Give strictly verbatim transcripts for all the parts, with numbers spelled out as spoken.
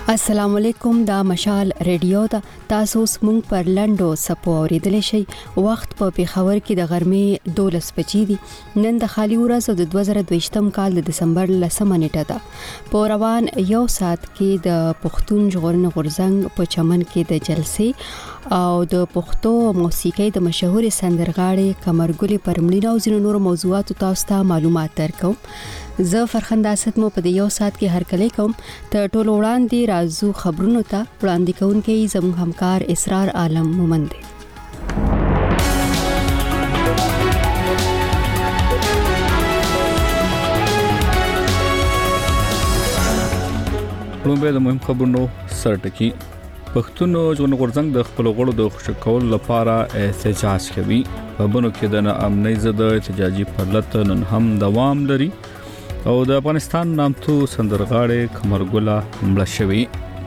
السلام علیکم دا مشال ریډیو دا تاسو سمون پر لندو سپو اوریدل شي وخت په پیښور کې د غرمې دولس بجې دي نن د خالي ورځ د دوه زره دوه کال د دسمبر لسمه نیټه ده په روان یو سات کې د پښتون ژغورنې غورځنګ په چمن کې د جلسې او د پښتو موسیقۍ د مشهور سندرغاړي قمرګل پرمړي او ځینو نور موضوعاتو تاسو ته معلومات درکوم زه فرخنده اسد مو په یو سات کې هر کله کوم ته ټولو وړاندې رازو خبرونو ته وړاندې کوونکې زموږ همکار اسرار عالم مومند دی. لومبه د مهم خبرونو سرټکی پښتون ژغورنې غورځنګ د خپل غړو د خوشی کول لپاره احتجاج کوي په بنو کې د امنیت ضد احتجاجي پرلط نن هم دوام لري او د افغانستان نامتو سندرغاړي قمرګل مړ شوی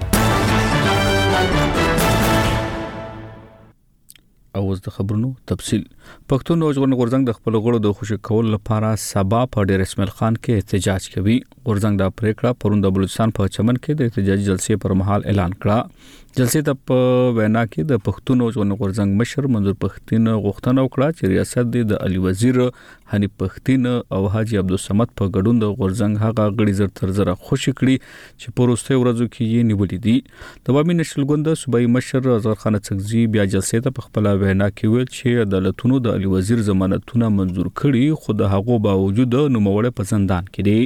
او اوس د خبرونو تفصیل پښتون ژغورنې غورځنګ د خپل غړو د خوشی کول لپاره سبا په ډیر اسماعیل خان کې احتجاج کوي. غورځنګ د پریکړه پروند د بلوچستان په چمن کې د احتجاجي جلسې پر مهال اعلان کړ. جلسې ته په وینا کې د پښتون ژغورنې غورځنګ مشر منظور پښتين غوښتنه وکړه چې ریاست د علي وزیر حنیف پښتين او حاجی عبدالصمد په ګډون د غورځنګ هغه غړي زر تر زره خوشی کړي چې په وروستي ورځو کې یې نیولې دي. د عوامي نشل ګوند صوبایي مشر ازغر خان څکزي بیا جلسې ته په خپل وینا کې ویل چې عدالتونو د علي وزیر ضمانتونه منظور کړي خو د هغو باوجود نوموړی په زندان کې دی.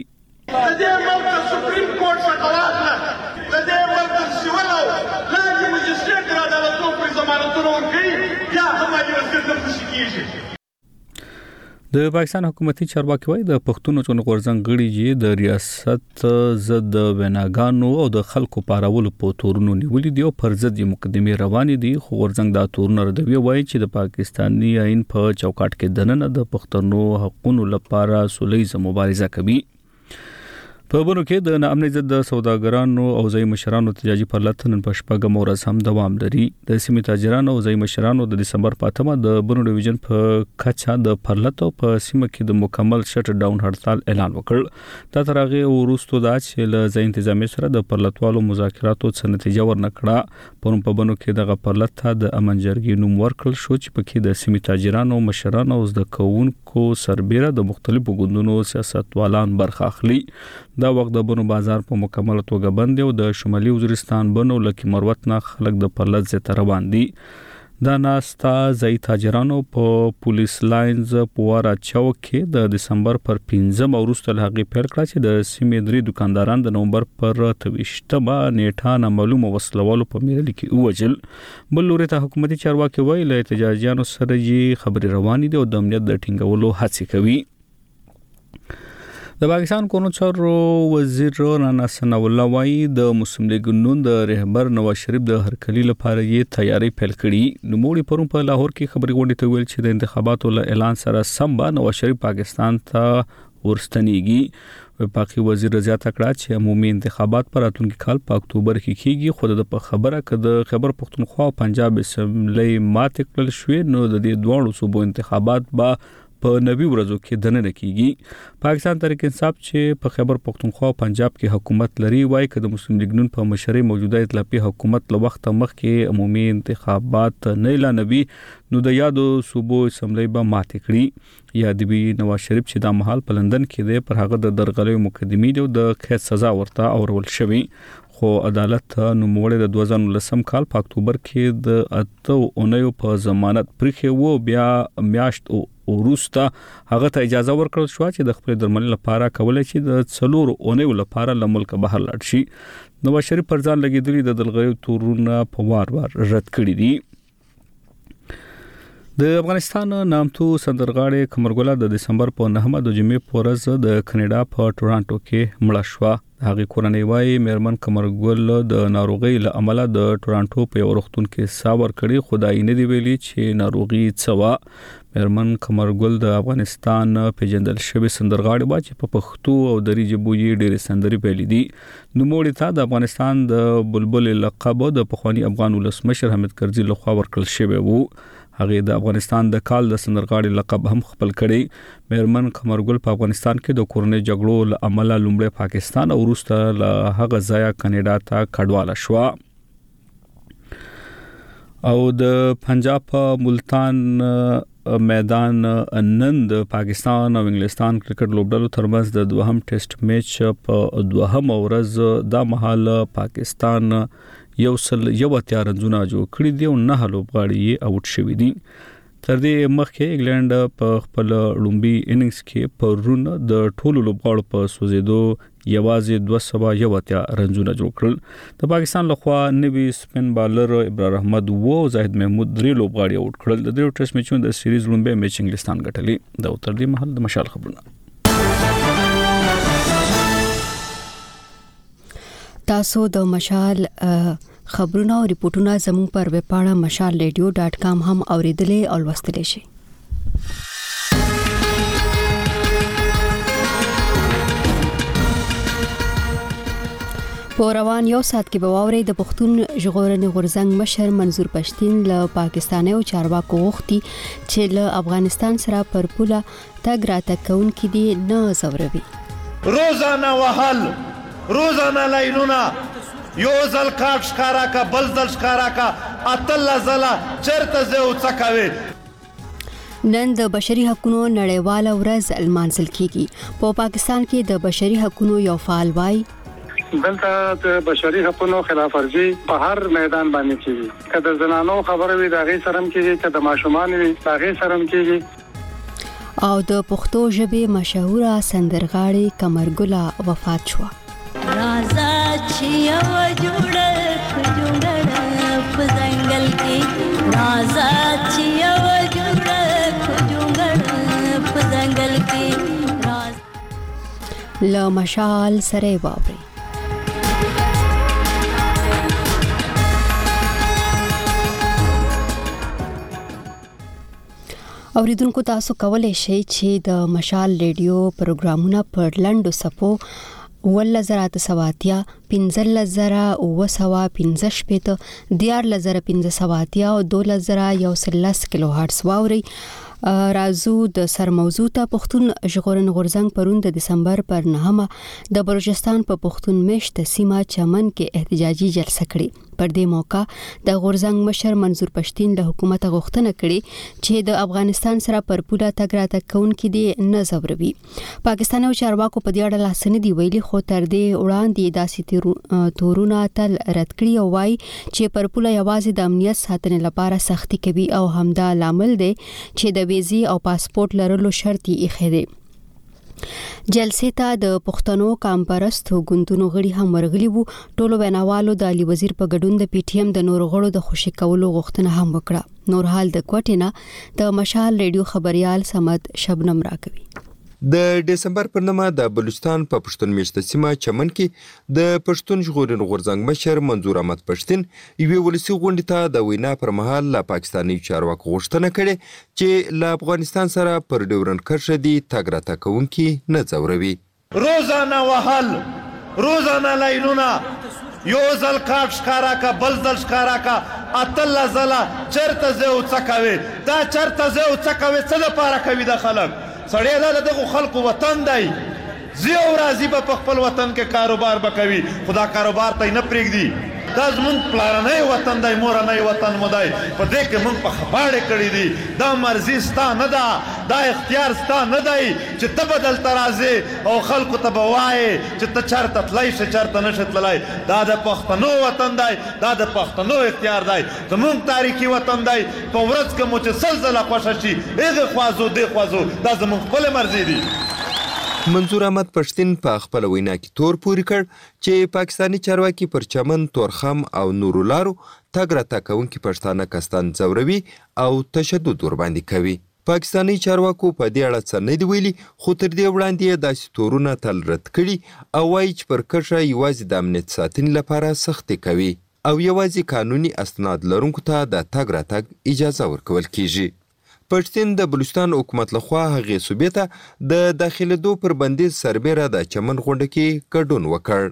د پاکستان حکومتي چارواکي وايي د پښتون ژغورنې غورځنګ غړي د ریاست ضد ویناګانو او د خلکو پارولو په تورونو نیولې دي او پر ضد مقدمه روانې دي خو غورځنګ دا تورونه ردوي وایي چې د پاکستاني آئین په چوکاټ کې دننه د پښتنو حقوقو لپاره سولېزه مبارزه کوي. په بنو کې د ناامنۍ ضد سوداګرانو او ځای مشرانو احتجاجي پرلط نن په شپږم ورځ هم دوام لري. د سیمې تاجرانو او ځای مشرانو د دسمبر په اتمه د بنو ډیویژن په کچا د پرلط په سیمه کې د مکمل شټ ډاون هړتال اعلان وکړ. دا تر هغه وروسته دا چې له ځای انتظامی سره د پرلطوالو مذاکراتو څخه نتیجه ورنکړه. پرون په بنو کې د پرلط ته د امن جرګې نوم ورکړل شو چې پکې د سیمې تاجرانو مشرانو او زده کوونکو سربېره د مختلفو ګوندونو سیاستوالان برخه اخلي. دا وخت د بنو بازار په مکمل توګه بند دی او د شمالي وزیرستان بنو لکه مروت نه خلک د پرلط زته روان دي. دا ناستا ځای تاجرانو په پولیس لاینز پوارا چوک کې د دسمبر پر پنځم وروسته لغې پیل کړه چې د سیمې درې دکانداران د نومبر پر تویشتمه نیټه نامعلومه وسلوالو په میرل کې ووجل. بل لوري ته حکومتي چارواکي وایي له احتجاجیانو سره یې خبري روانې دي او د امنیت د ټینګولو هڅې کوي. د پاکستان قانون چارو وزیر رانا ثناء الله وایي د مسلم لیگ نون د رهبر نواز شریف د هرکلی لپاره یې تیاری پیل کړي. نوموړي پرون په لاهور کې خبري غونډې ته ویل چې د انتخاباتو له اعلان سره سم به نواز شریف پاکستان ته ورستنیږي. وفاقي وزیر زیاته کړه چې عمومي انتخابات پر راتلونکي کال په اکتوبر کې کیږي خو د په خبره کې د خیبر پختونخوا او پنجاب اسمبلی ماته کړل شوې نو د دې دوه صوبو انتخابات به په نوي ورځو کې دننه کیږي. پاکستان تحریک انصاف چې په خیبر پختونخوا او پنجاب کې حکومت لري وایي چې د مسلم لیگ نون په مشرۍ موجوده ائتلافي حکومت له وخت مخکې عمومي انتخابات نه اعلانوي نو د یادو صوبو اسمبلی به ماته کړي. یادوي نواز شریف چې د محل په لندن کې دی پر هغه د درغلې مقدمې دی د قید سزا ورته اورول شوی خو عدالت نوموړی د دوه زره لسم کال په اکتوبر کې د اته اونیو په ضمانت پرېښی و بیا میاشت وروسته هغه ته اجازه ورکړل شو چې د خپل درملنې لپاره کولای شي د څلور اونیو لپاره له ملک بهر لاړ شي. نواز شریف پر ځان لګیدلي د دلغیو تورونه په وار وار رد کړي دي. د افغانستان نامتو سندرغاړي قمرګل د دسمبر په نهمه د جمعې په ورځ د کینیډا په ټورانټو کې مړه شوه. هغه کورنۍ وايي مېرمن قمرګل د ناروغي له امله د ټورانټو په یو روغتون کې ساور کړي خدای نه دی ویلي چې ناروغي څه وا. مېرمن قمرګل د افغانستان پیژندل شوی سندرغاړي و چې په پښتو او دري ژبو یې ډېر سندري پیلې دي. نوموړي ته د افغانستان د بلبل لقب د پخوانی افغان ولسمشر حامد کرزي لخوا ورکړل شوی وو. هغه د افغانستان د کال د سندرغاړي لقب هم خپل کړي. میرمن قمرګل په افغانستان کې د کورنۍ جګړو له امله لومړی پاکستان او وروسته له هغه ځایه کاناډا ته کډواله شو. او د پنجاب په ملتان میدان نن د پاکستان او انګلستان کرکټ لوبډلو ترمنځ د دوهم ټیسټ میچ په دوهم ورځ د مهال پاکستان یو سل یو اتیا رنونه جوړ کړی دی او نه لوبغاړي اوټ شوی دي. تر دې مخکې انګلند په خپل لومبي اننګز کې پرون د ټولو لوبغاړو په سوزیدو یوازې دوه سوه یو اتیا رنونه جوړ کړل. د پاکستان لخوا نوی سپین بالر ابرار احمد و زاهد محمود درې لوبغاړي اوټ کړل. د دې ټیسټ میچونو د سیریز لومبي میچ انګلستان ګټلې. د تر دې مهال د مشال خبرونه. تاسو د مشال خبرونه او ریپورتونه زموږ پر ویب پاڼه مشال ریډیو ډاټ کام هم اوریدلې او لوستلې شئ. په روان یو سات کې به واوري د پښتون ژغورنې غورځنګ مشر منظور پښتين له پاکستاني او چارواکو غوښتي چې له افغانستان سره پر پوله تګ راتګ کوونکي دي نه زوروي. روزانه وهل روزانه لینونه یو ځل کاټ ښکارا کا بل ځل ښکارا کا اتل زلا چرته زه او څکوي. نن د بشري حقوقو نړیواله ورځ المانځل کیږي. په پاکستان کې د بشري حقوقو یو فعال وای دلته د بشري حقوقو خلاف ورزي په هر میدان باندې کیږي. کله د زنانو خبره وي د غي سرم کیږي، کله د ماشومان وي د غي سرم کیږي. او د پښتو ژبې مشهوره سندرغاړي قمرګل وفات شو. رازا چې یو جوړه جوړه په ځنګل کې رازا چې یو جوړه جوړه په ځنګل کې راز له مشال سره واوري. اوریدونکو تاسو کولای شئ چې د مشال ریډیو پروګرامونه پر لنډو صفو ول زرات سواتیا پنځل زرا او وسوا پنځه شپته دیار لزر پنځه سواتیا او دول زرا یو سلس کیلو هرتز واوري. رازو د سر موضوع ته پښتون ژغورنې غورځنګ پرون د دسمبر پر نهمه د بلوچستان په پښتون میشت سیمه چمن کې احتجاجي جلسه کړې. پر دې موقع د غورځنګ مشر منظور پښتين له حکومت غوښتنه کړې چې د افغانستان سره پر پوله تګ راتګ کوونکي دي نه زوروي. پاکستان او چارواکو په دې اړه لاسنه دی ویلي، خو تر دې وړاندې داسې تورونه تل رد کړی او وايي چې پر پوله یوازې د امنیت ساتنې لپاره سختي کوي او همدا لامل دی چې د ویزي او پاسپورت لرلو شرط یې ایښی دی. جلسې ته د پښتنو کامپرستو ګوندونو غړي هم ورغلي وو. ټولو ویناوالو د علي وزیر په ګډون د پی ټی ایم د نور غړو د خوشي کولو غوښتنه هم وکړه. نور حال د کوټینا د مشال ریډیو خبريال سمد شبنم راکوي. د دسمبر پر نامه د بلوچستان په پښتون میشته سیمه چمن کې د پښتون ژغورنې غورځنګ مشر منظور احمد پښتين یوه ولسی غونډه ته د وینا پر مهال له پاکستاني چارواکو غوښتنه کړې چې له افغانستان سره پر ډیورن کرښه دی تګ راتګ کوونکي نه ځوروي. روزانه وهل روزانه لینونه یو ځل کاټ ښکارا کا بل ځل ښکارا کا اتل زلا چرته زه او څکوي. دا چرته زه او څکوي څه لپاره کوي د خلک؟ سړی له دغه خلکو وطن دی، زی او راضی په خپل وطن کې کاروبار وکوي، خدا کاروبار ته نه پرېږدي. دا زمونږ پلارنی وطن دی، مورنی وطن مو دی، په دې کې موږ په خباړې کړي دي. دا مرضي ستا نه ده، دا اختیار ستا نه دی چې ته به دلته راځې او خلکو ته به وایې چې ته چېرته تللی شې چېرته نه شې تللی. دا د پښتنو وطن دی، دا د پښتنو اختیار دی، زمونږ تاریخي وطن دی. په ورځ کې مو چې سل ځله خوښه شي هغې خوا ځو دې خوا ځو، دا زمونږ خپلې مرضي دي. منظور احمد پښتين په خپل وینا کې تور پوري کړ چې پاکستاني چارواکي پر چمن، تورخم او نورو لارو تګ راتګ کوونکي پښتانه کسان ځوروي او تشدد ور باندې کوي. پاکستاني چارواکو په دې اړه څه نه دی ویلي، خو تر دې وړاندې یې داسې تورونه تل رد کړي او وایي چې پر کرښه یوازې د امنیت ساتنې لپاره سختي کوي او یوازې قانوني اسناد لرونکو ته د تګ راتګ اجازه ورکول کیږي. پښتين د بلوچستان حکومت لخوا هغې صوبې ته د داخلېدو پر بندیز سربیره د چمن غونډه کې ګډون وکړ.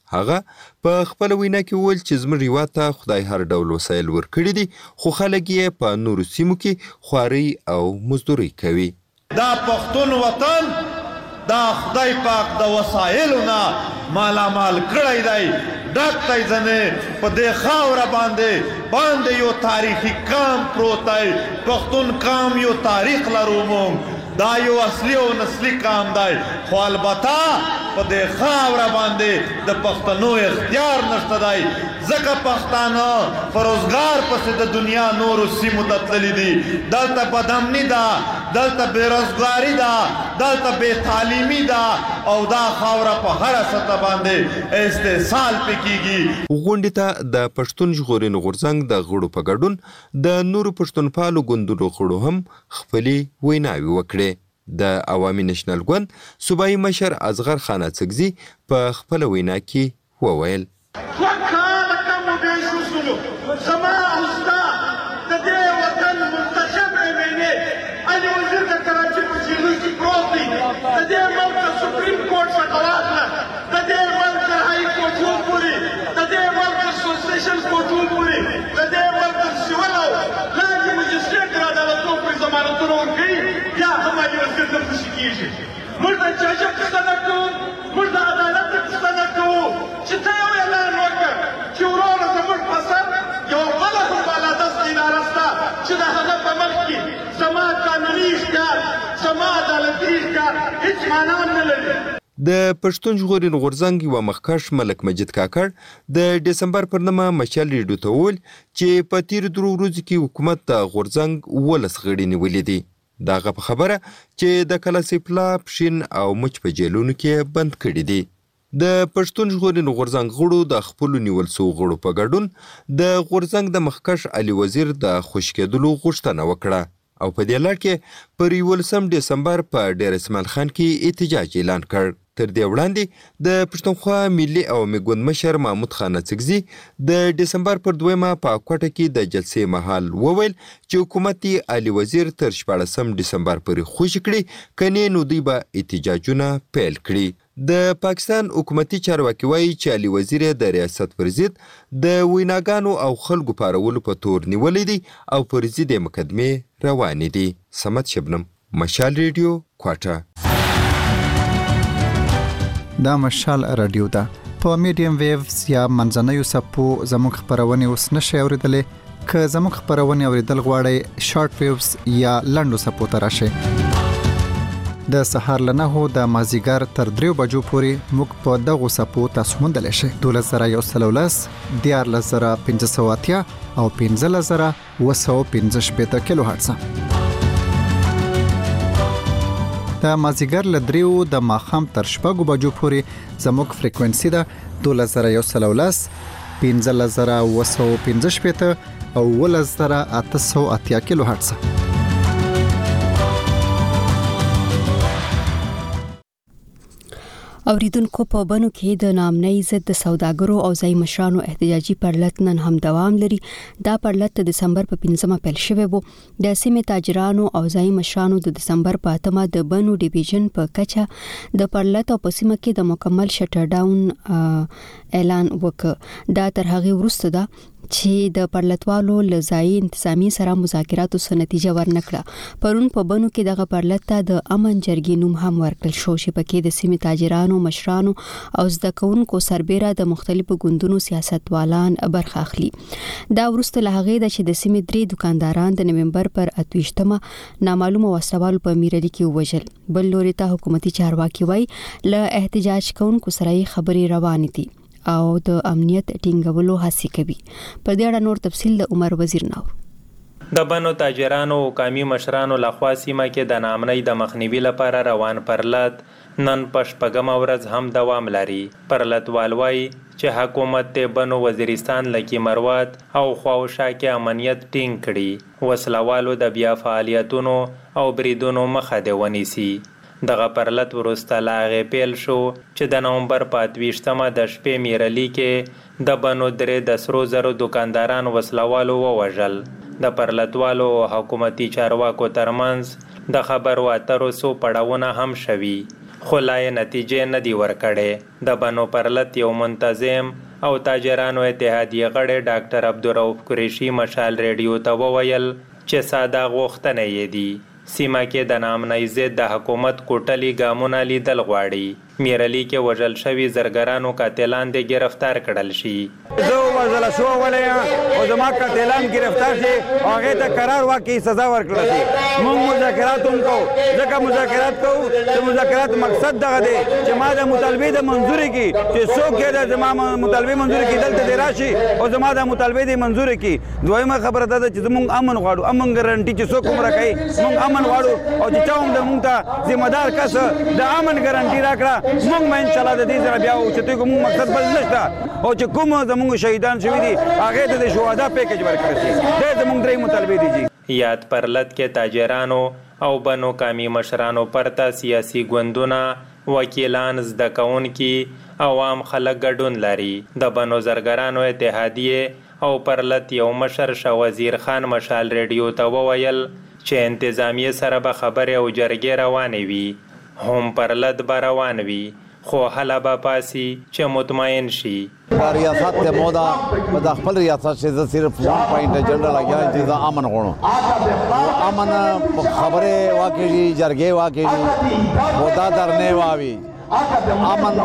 هغه په خپل وینا کې وویل چې زموږ هیواد ته خدای هر ډول وسایل ورکړي دي خو خلک یې په نورو سیمو کې خواري او مزدوري کوي. دا پښتون وطن دا خدای پاک د وسایلو نه مالامال کړی دی ډک دی ځنې په دې خاوره باندې باندې یو تاریخي کام پروت دی. پښتون کام یو تاریخ لرو موږ دا یو اصلي او نسلي کام دی خو البته په دې خاوره باندې د پښتنو اختیار نشته دی ځکه پښتانه په روزګار پسې د دنیا نورو سیمو ته تللي دي. دلته بدامني ده دلته بېروزګاري ده دلته بې تعلیمي ده او دا خاوره په هره سطح باندې استحصال پې کیږي. غونډې ته د پښتون ژغورنې غورځنګ د غړو په ګډون د نورو پښتونپالو ګوندونو غړو هم خپلې ویناوې وکړې. د عوامي نېشنل ګوند صوبایي مشر اصغر خان اڅکزي په خپله وینا کې وویل دوه کاله کم وبې شوسلو زما او ستا د دې وطن منتخب امینې علي وزیر د کراچي په جیلو کې پروت دی د دې ملک د سپریم کورټ څخه واخله د دې ملک د هاي کورټ وپورې د دې ملک د اسوسیشن کورټ وپورې د دې ملک د سیول او لاندې مجسټریټ د عدالتونو پرې ضمانتونه ورکوي یا هم علي وزیر ته خوشي کېږي. موږ د جاجه پوښتنه کوو موږ د عدالت پوښتنه کوو چې ته یو اعلان وکړه چې وروره زموږ په سر یو بله هم بالادسته اداره شته چې د هغه په ملک کې زما قانوني اختیار زما عدالتي اختیار هېڅ معنا نه لري. د پښتون ژغورنې غورځنګ یوه مخکښ ملک مجید کاکړ د ډسمبر پر نهمه مشال ریډیو ته وویل چې په تېرو درو ورځو کې حکومت د غورځنګ اوولس غړي نیولي دي. د هغه په خبره چې د کلاسیپلا پښین او مچ په جیلونو کې بند کړي دي. د پښتون ژغورنې غورځنګ غړو د خپلو نیول سوو غړو په ګډون د غورځنګ د مخکښ علي وزیر د خوشي کېدلو غوښتنه وکړه او په دې لړ کې پر یولسم ډسمبر په ډیر اسماعیل خان کې احتجاج اعلان کړ. تر دې وړاندې د پښتونخوا ملي عوامي ګوند مشر محمود خان اڅکزي د ډسمبر پر دویمه په کوټه کې د جلسې مهال وویل چې حکومت علي وزیر تر شپاړسم ډسمبر پورې خوشي کړي کنې نو دوی به احتجاجونه پیل کړي. د پاکستان حکومتي چارواکي وایي چې علي وزیر د ریاست پر ضد د ویناګانو او خلکو پارولو په تور نیولی دی او پر ضد یې مقدمې روانې دي. صمد شبنم مشال ریډیو کوټه. دا مشال رادیو ده په میډیم ویوز یا منځنیو سپو زموږ خبرونه اوس نشئ اوریدلی. که زموږ خبرونه اوریدل غواړئ شارټ ویوز یا لنډو سپو ته راشئ. د سهار له نهو د مازدیګر تر دریو بجو پورې موږ په دغو سپو تاسو موندلی شئ. دولس زره یو سل او لس دیارلس زره پنځه سوه اتیا او پنځلس زره اوه سوه پنځه شپېته کیلو هرټزه. د مازدیګر له دریو د ماښام تر شپږو بجو پورې زموږ فریکوینسي ده دولس زره یو سل او لس پنځلس زره اوه سوه پنځه شپېته او اوولس زره اته سوه اتیا کیلو هرټزه. اوریدونکو په بنو کې د نامنۍ ضد د سوداګرو او ځای مشرانو احتجاجي پرلط نن هم دوام لري. دا پرلط د دسمبر په پنځمه پیل شوی وو. د سیمې تاجرانو او ځای مشرانو د دسمبر په اتمه د بنو ډیویژن په کچه د پرلط او په سیمه کې د مکمل شټر ډاون اعلان وکړ. دا تر هغه وروسته ده چې د پرلطوالو لزای انتظامی سره مذاکراتو سره نتیجه ورنکړه. پرون په بنو کې دغه پرلط ته د امن جرګې نوم هم ورکړل شو چې پکې د سیمې تاجرانو مشرانو او زده کوونکو سربېره د مختلفو ګوندونو سیاستوالان برخه اخلي. دا وروسته له هغې ده چې د سیمې درې دکانداران د نومبر پر اتویشتمه نامعلومه وسلوالو په میرلي کې ووژل. بل لوري ته حکومتي چارواکي وایي له احتجاج کوونکو سره خبرې روانې دي او د امنیت ټینګولو هڅه کوي. په دې اړه نور تفصیل د عمر وزیر نور. د بنو تاجرانو او قومي مشرانو لخوا سیمه کې د نامنۍ د مخنیوي لپاره روان پرلط نن په شپږمه ورځ هم دوام لري. پرلطوال وایي چې حکومت ته بنو وزیرستان لکي مروات او خواوشا کې امنیت ټینګ کړي. وسلوالو د بیا فعالیتونو او بریدونو مخه دی ونیسي. دغه پرلط وروسته لا هغې پیل شو چې د نومبر په اتویشتمه د شپې میرلي کې د بنو درې د سرو زرو دکانداران وسلوالو ووژل. د پرلطوالو حکومتي چارواکو ترمنځ د خبرو اترو څو پړاوونه هم شوي، خو لا یې نتیجې نه دي ورکړې. د بنو پرلت یو منتظم او تاجرانو اتحادیه غړی ډاکټر عبدالرؤف قریشي مشال ریډیو ته وویل چې ساده غوښتنې یې دي. سیمه کې د ناامنۍ ضد د حکومت کوټلي ګامونه لیدل غواړي. میرلی کې وژل شوي زرګرانو قاتلان دې گرفتار کړل شي. زه وژل شو ولې او زما قاتلان گرفتار شي او هغه ته قرار واقعي سزا ورکړل شي. موږ مذاکرات هم کوو ځکه مذاکرات کوو چې مذاکرات مقصد دغه دی چې ما د مطالبې د منظوري کې چې څوک یې د زما مطالبې منظوري کې دلته دی راشي او زما د مطالبې د منظوري کې. دویمه خبره ده چې موږ امن غواړو، امن ګارانټي چې څوک هم راکوي موږ امن غواړو او چې چا هم د موږ ته ذمہ دار کس د امن ګارانټي راکړه موږ به انشاءالله د دې سره بیا اوچتېږو. موږ مقصد بل نشته او چې کوم زموږ شهیدان شوي دي هغې ته د شهدا پیکج ورکړی شي. دا زموږ درې مطالبې دي. جی یاد پرلت کې تاجرانو او بنو قامي مشرانو پرته سیاسي ګوندونه، وکیلان، زده کوونکي، عوام خلک ګډون لري. د بنو زرګرانو اتحادیې او پرلت یو مشر شاه وزیر خان مشال ریډیو ته وویل چې انتظامیه سره به خبرې او جرګې روانې وي، هم پرلت به روان وي، خو هله به پاسي چې مطمئن شي. ریاست ته مودا په د خپل ریاست چې زه صرف ون پوینټ ایجنډا لګیا چې زه امن غواړم. امن خبرې واقعي جرګې واقعي مودا درنه واوي امن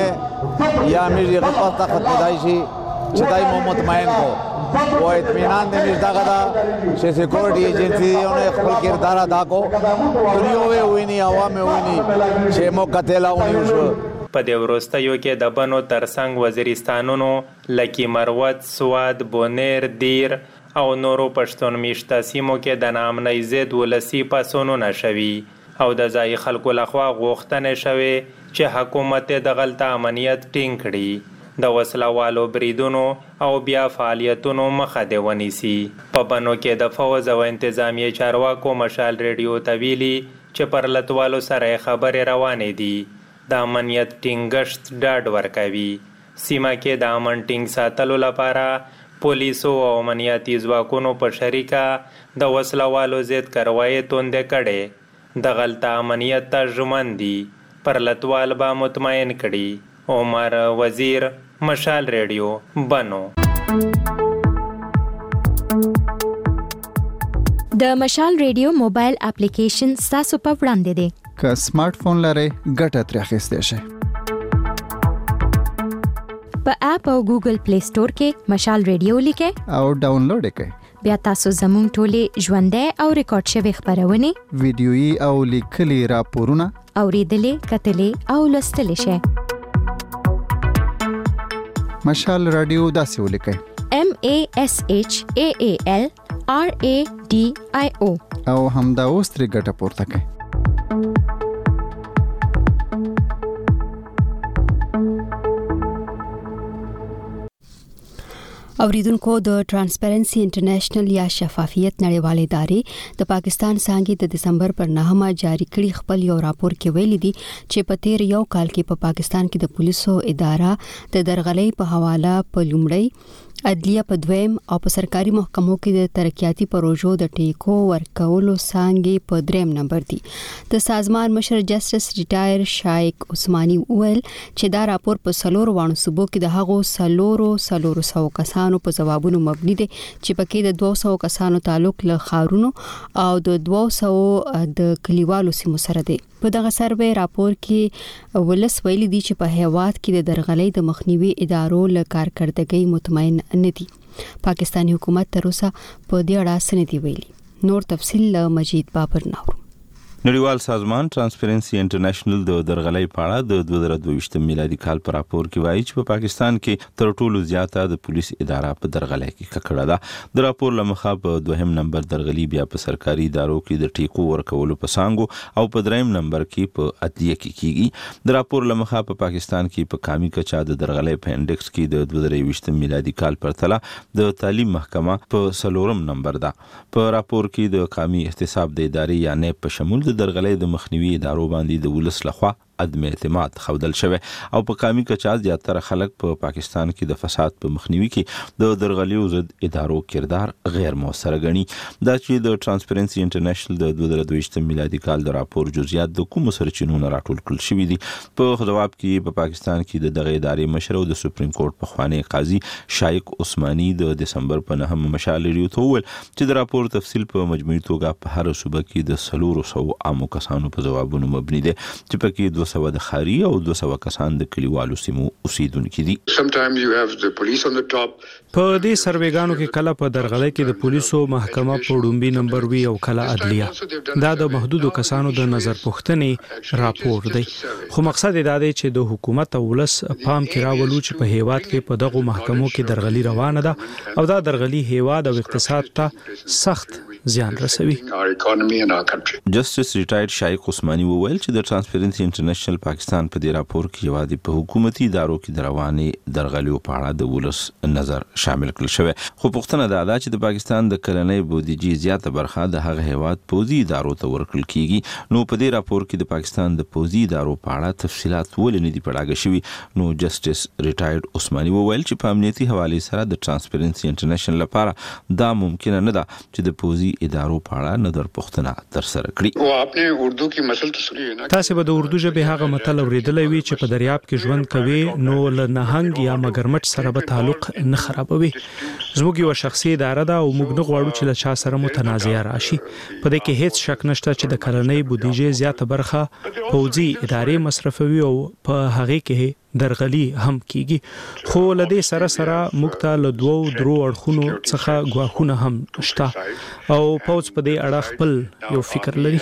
درنه یا مې غفا ته ختمای شي چې دای مو مطمئن کو و اطمینان دې نشته غدا چې سکیورټي ایجنسیونه خپل کردار ادا کو دنیا ویني عوام ویني چې مو قتل اونې شو. په دې وروستیو کې د بنو ترڅنګ وزیرستانونو لکه مروت، سواد، بونیر، دیر او نورو پښتون میشته سیمو کې د ناامنۍ ضد ولسي پاڅونونه شوي او د ځایي خلکو لخوا غوښتنې شوې چې حکومت د غلطه امنیت ټینګ کړي، د وسلوالو بریدونو او بیا فعالیتونو مخه دې ونیسي. په بنو کې د فوز او انتظامیه چارواکو مشال ریډیو ته ویلي چې پرلتوالو سره خبرې روانې دي، د امنیت ټینګښت ډاډ ورکوي. سیمه کې د امن ټینګ ساتلو لپاره پولیسو او امنیتي ځواکونو په شریکه د وسلوالو ضد کاروایي توندې کړې. د غلطه امنیت ته ژمن دي، پرلتوال به مطمئن کړي. عمر وزیر، مشال ریډیو، بنو. د مشال ریډیو موبایل اپلیکیشن ستاسو په وړاندې دی. که سمارټ فون لرئ ګټه ترې اخیستی شئ. په اپ او ګوګل پلی سٹور کې مشال ریډیو لیکئ او ډاونلوډ یې کړئ. بیا تاسو زموږ ټولې ژوندۍ او ریکارډ شوي خبرونه، ویډیويي او لیکلي راپورونه اوریدلې، کتلې او لوستلې شئ. مشال رادیو داسې ولیکئ: M A S H A A L R A D I O او همدا اوس ترې ګټه پورته کړئ. اوریدونکو، د ټرانسپیرنسي انټرنیشنل یا شفافیت نړیوالې ادارې د پاکستان څنګه د دسمبر پر نهمه جاری کړي خپل یو راپور کې ویلي دي چې په تیر یو کال کې په پا پاکستان کې د پولیسو اداره د درغلۍ په حواله په لومړی، عدلیه په دویم او په سرکاري محکمو کې د ترقیاتي پروژو د ټیکو ورکولو څنګه په دریم نمبر دي. د سازمان مشر جسټس ریټایر شایق عثماني وویل چې دا راپور په سلور وانه صوبو کې د هغو سلورو سلورو سو کسانو په جوابونو مبني دي چې پکې د دوه سوه کسانو تعلق له خارونو او د دوه سوه د کلیوالو سیمو سره دی. په دغه سروې راپور کې ولس ویلي دي چې په هیواد کې د درغلۍ د مخنیوي ادارو له کارکړدګۍ مطمئن نه دي. پاکستاني حکومت تر اوسه په دې اړه څه نه دی ویلي. نور تفصیل له مجید بابر ناور. نړیوال سازمان ټرانسپیرنسي انټرنیشنل د درغلۍ په اړه د دوه زره دوه میلادي کال په راپور کې وایي چې په پاکستان کې تر ټولو زیاته د پولیس اداره په درغلۍ کې ککړه ده. د راپور لمخه په دوهم نمبر درغلي بیا په سرکاري ادارو کې د ټیکو ورکولو په څانګو او په دریم نمبر کې په عدلیه کې کیږي. د راپور لمخه په پاکستان کې په قامي کچا د درغلۍ په انډکس کې د دوه زره یوویشت میلادي کال پرتله د تعلیم محکمه په څلورم نمبر ده. په راپور کې د قامي احتساب د ادارې یا نیب په شمول د درغلۍ د مخنیوي ادارو باندې د ولس لخوا عدم اعتماد خودل شوی او په قومي کچا زیاتره خلک په پاکستان کې د فساد په مخنیوي کې د درغلیو ضد ادارو کردار غیر موثر غني دا چې د ترانسپیرنسي انټرنیشنل د دوه زره دوه میلادي کال د راپور جزئیات د کوم سرچینو راټول کړل شوی دي په جواب کې په پاکستان کې د دغه ادارې مشر او د سپریم کورټ په خوانی قاضي شایق عثماني د دسمبر په نهم مشال لري ته ول چې د راپور تفصیل په مجموعي توګه په هر صوبه کې د سلور سو عامو کسانو په جوابونو مبني دي چې پکې دوه سوه د خاري او دوه سوه کسان د کلیوالو سیمو اوسیدونکو دي. په دې سروېګانو کې کله په درغلۍ کې د پولیسو محکمه په ډومبي نمبر وی او کله عدلیه دا د محدودو کسانو د نظر پوښتنې راپور دی خو مقصد دا دی چې د حکومت او ولس پام کې راولو چې په هیواد کې په دغه محکمو کې درغلي روانه ده او دا درغلي هیواد او اقتصاد ته سخت زیان رسوي. جسټس ریټایرډ شایق عثماني وویل چې د ترانسپیرنسي انټرنیشنل پاکستان په دې راپور کې یوازې په حکومتي ادارو کې د روانې درغلیو په اړه د ولس نظر شامل کړل شوی خو پوښتنه دا ده چې د پاکستان د کلنۍ بودیجې زیاته برخه د هغه هیواد پوځي ادارو ته ورکړل کیږي نو په دې راپور کې د پاکستان د پوځي ادارو په اړه تفصيلات ولې نه دي پړاګه شوي نو جسټس ریټایرډ عثماني وویل چې په امنیتي حواله سره د ترانسپیرنسي انټرنیشنل لپاره دا ممکن نه ده چې د پوځي ادارو په اړه نظر پوښتنه تر سره کړي. او خپل اردو کې مسل ته سوري نه تاسو به د اردو ژبه هغه متل اوریدلې وي چې په دریاب کې ژوند کوي نو له نهنګ یا مگرمټ سره به تعلق نه خرابوي. زموږ یو شخصي اداره ده او موږ نه غواړو چې له چا سره متنازعه راشي. په دې کې هیڅ شک نشته چې د کلنۍ بودیجې زیاته برخه پوځي ادارې مصرفوي او په هغه کې درغلي هم کیږي خو لدې سره سره موږ ته له دوو درو اړخونو څخه غواخونه هم شته او پوز په دې اړه خپل یو فکر لري.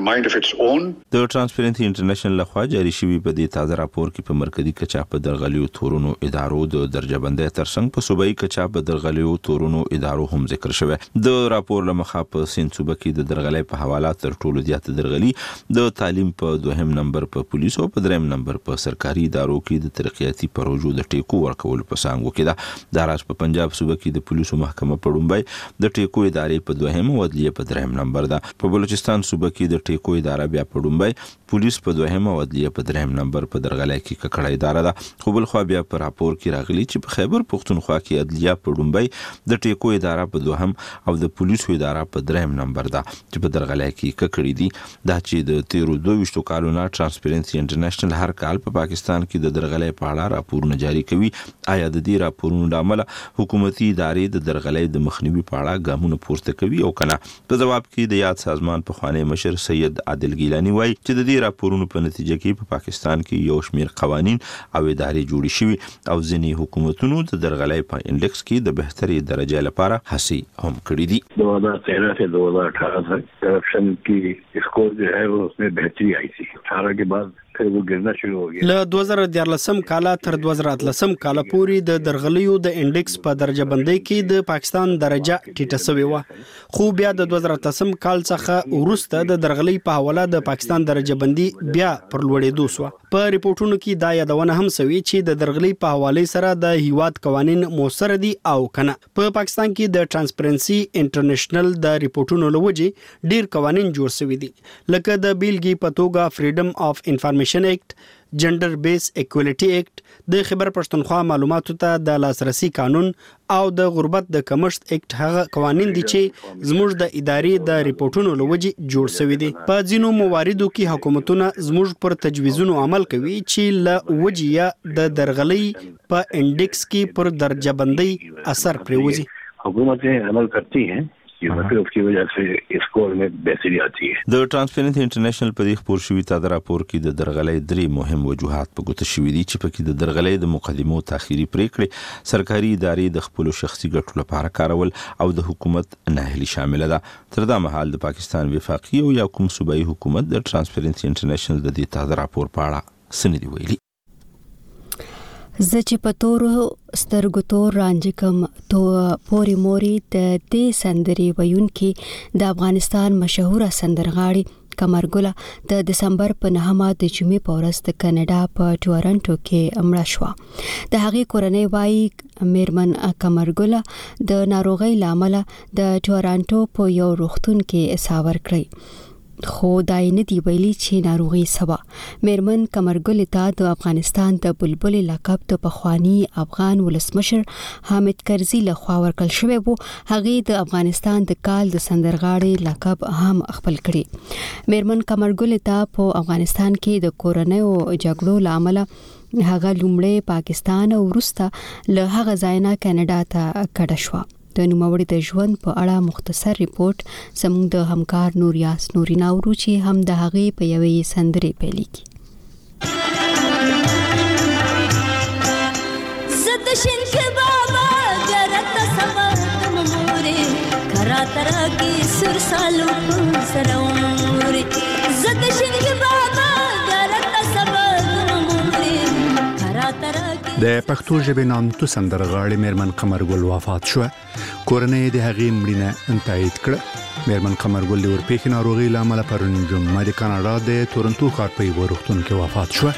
د ترانسپیرنسي انټرنیشنل لخوا جاری شوی په دې تازه راپور کې په مرکزی کچا په درغلیو تورونو ادارو د درجه بندۍ ترڅنګ په صوبایي کچا په درغلیو تورونو ادارو هم ذکر شوی. د راپور لمخه په سین صوبه کې د درغلۍ په حواله تر ټولو زیات درغلي د تعلیم په دوهم نمبر په پولیسو په دریم نمبر په سرکاري ادارو کې د ترقیاتي پروژو د ټیکو ورکول په څنګه کې ده. د راز په پنجاب صوبه کې د پولیسو محکمه په ډومبای د ټیکو ادارې په دوهم او عدلیه په دریم نمبر ده. په بلوچستان صوبه کې د ټیکو اداره بیا په ډومبای پولیس په دوهم او عدلیه په دریم نمبر په درغلۍ کې ککړه اداره ده. خو بل خو بیا په راپور کې راغلي چې په خیبر پښتونخوا کې عدلیه په ډومبای د ټیکو اداره په دوهم او د پولیسو اداره په دریم نمبر ده چې په درغلۍ کې ککړې دي. دا چې د تیرو دوه ویشتو کالونو ترانسپیرنسي انټرنیشنل هر کال په پاکستان کې د درغلۍ په اړه راپورونه جاری کوي. آیا د دې راپورونو د عمله حکومتي ادارې د درغلۍ د مخنیوي په اړه ګامونه پورته کوي او کنه؟ په جواب کې د یاد سازمان په خوانی مشر سید عادل ګیلانی وایي چې د دې راپورونو په نتیجه کې په پاکستان کې یو شمېر قوانين او ادارې جوړې شوي او ځینې حکومتونو د درغلۍ په انډکس کې د بهتري درجه لپاره هڅې هم کړې دي. دو ہزار تیرہ سے دو ہزار اٹھارہ تک کرپشن کی اسکور جو ہے وہ اس میں بہتری آئی تھی. اٹھارہ کے بعد له دوه زره دیارلسم کال تر دوه زره اتلسم کال پورې د درغلیو د انډکس په درجه بندۍ کې د پاکستان درجه ټیټه شوې و خو بیا د دوه زره اتلسم کال څخه وروسته د درغلۍ په حواله د پاکستان درجه بندي بیا پر لوړېدو شو. په ریپورتونو کې دا یادونه هم شوې چې د درغلۍ په حواله سره د هیواد قوانين موثر دي او کنه. په پاکستان کې د ترانسپیرنسي انټرنیشنل د ریپورتونو لوجې ډیر قوانين جوړ شوي دي لکه د بیلګې په توګه فریډم اف انفارمیشن ایکټ، جندر بیس ایکوالټي ایکټ، د خیبر پښتونخوا معلوماتو ته د لاسرسي قانون او د غربت د کمښت ایکټ هغه قوانين دي چې زموږ د ادارې د ریپورتونو لوجې جوړ شوي دي. په ځینو مواردو کې حکومتونه زموږ پر تجویزونو عمل کوي چې ل وجې د درغلۍ په انډکس کې پر درجه بندۍ اثر پرېوځي. حکومتیں عمل کرتی ہیں کی وجہ سے اسکور میں بہتری آتی ہے. د ترانسپیرنسي انټرنیشنل په دې خبر شوی تازه راپور کې د درغلۍ درې مهم وجوهات په ګوته شوي دي چې پکې د درغلۍ د مقدمو تاخيري پریکړې، سرکاري ادارې د خپل شخصي ګټو لپاره کارول او د حکومت ناهلي شامل ده. تر دا مهال د پاکستان وفاقي او یا کوم صوبایي حکومت د ترانسپیرنسي انټرنیشنل د دې تازه راپور په اړه څه نه دی ویلي. زه چې په تورو سترګو تور رانجه کم تو پوري موري د دې سندري ویونکي د افغانستان مشهوره سندرغاړي کمرګله د دسمبر په نهمه د جمعې په ورځ د کاناډا په ټورنټو کې مړه شوه. د هغې کورنۍ وایي میرمن کمرګله د ناروغۍ له امله د ټورنټو په یو روغتون کې ساور کړی. خو دای نه دی ویلي چې ناروغي سبا. میرمن قمرګل ته د افغانستان د بلبل لقب د پخوانی افغان ولسمشر حامد کرزي له خوا ورکړل شوی وو. هغه د افغانستان د کال د سندرغاړي لقب هم خپل کړی. میرمن قمرګل ته په افغانستان کې د کورونیو جګړو لامل هغه لومړی پاکستان او وروسته له هغه ځای نه کاناډا ته کډه شو. د نوموړي د ژوند په اړه مختصر ریپورت زموږ د همکار نوریاس نورینا ورو چې هم د هغې په یوې سندرې پیل کړي. زد شین کې بابا غرت سبا ممورې کرا ترا کې سر سالو سره عمرې زد شین کې بابا غرت سبا ممورې کرا ترا د پښتو ژبې نامتو سندرغاړي میرمن قمرګل وفات شو. کورنۍ د هغې مړینه تایید کړه. میرمن قمرګل د ورپېښې ناروغۍ له امله پرون جمعه د کاناډا د تورنټو ښار په یوه روغتون کې وفات شوه.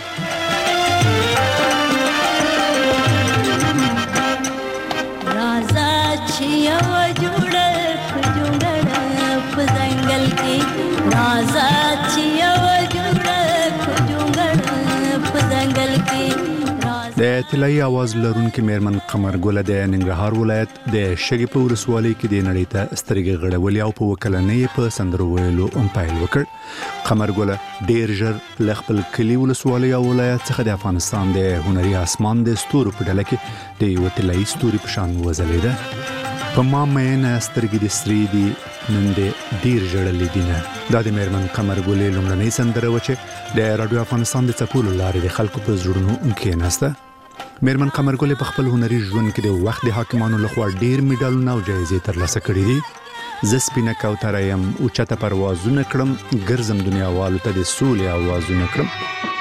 راځه چې یوه جوړه په جوړه په ځنګل کې راځه چې یوه جوړه په جوړه په ځنګل کې. د طلایي आवाज لرونکي میرمن قمرګل د ننګرهار ولایت د شګې په ولسوالۍ کې د نړۍ ته سترګې غړولې او په وکلنۍ په سندرو ویلو هم پیل وکړ. قمرګل ډیر ژر له خپل کلي ولسوالۍ او ولایت څخه د افغانستان د هنري اسمان د ستورو په ډله کې د یو طلایي ستوري په شان وځلېده. په ما مینه سترګې د سری دي نن د ډیر ژړلې دي نه. دا د میرمن قمرګل لومړنۍ سندره و چې د رادیو افغانستان د څپو له لارې د خلکو په زړونو کېناسته. میرمن قمرګل په خپل هنري ژوند کې د وخت د حاکمانو لخوا ډیر میډالونه او جایزې ترلاسه کړي دي. زه سپینه کوتره یم اوچته پروازونه کړم ګرځم دنیاوالو ته د سولې اوازونه کړم.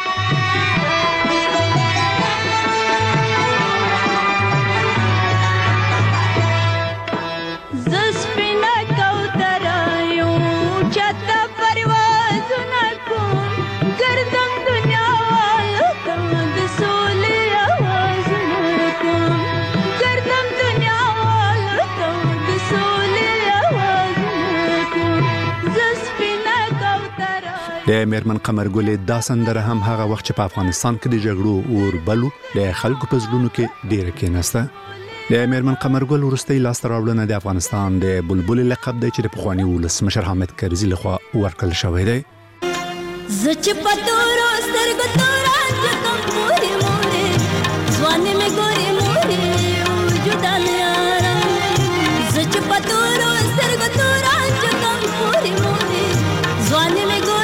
د میرمن قمرګل دا سندره هم هغه وخت چې په افغانستان کې د جګړو اور بلو د خلکو په زړونو کې ډیره کېناسته. د میرمن قمرګل وروستۍ لاسته راوړنه د افغانستان د بلبل لقب دی چې د پخواني ولسمشر حامد کرزي لخوا ورکړل شوی دی. زچ پتورو سترګو تورا کوم پوری مورې ځوان مې ګوري مورې وجود الیارا زچ پتورو سترګو تورا کوم پوری مورې ځوان مې ګوري.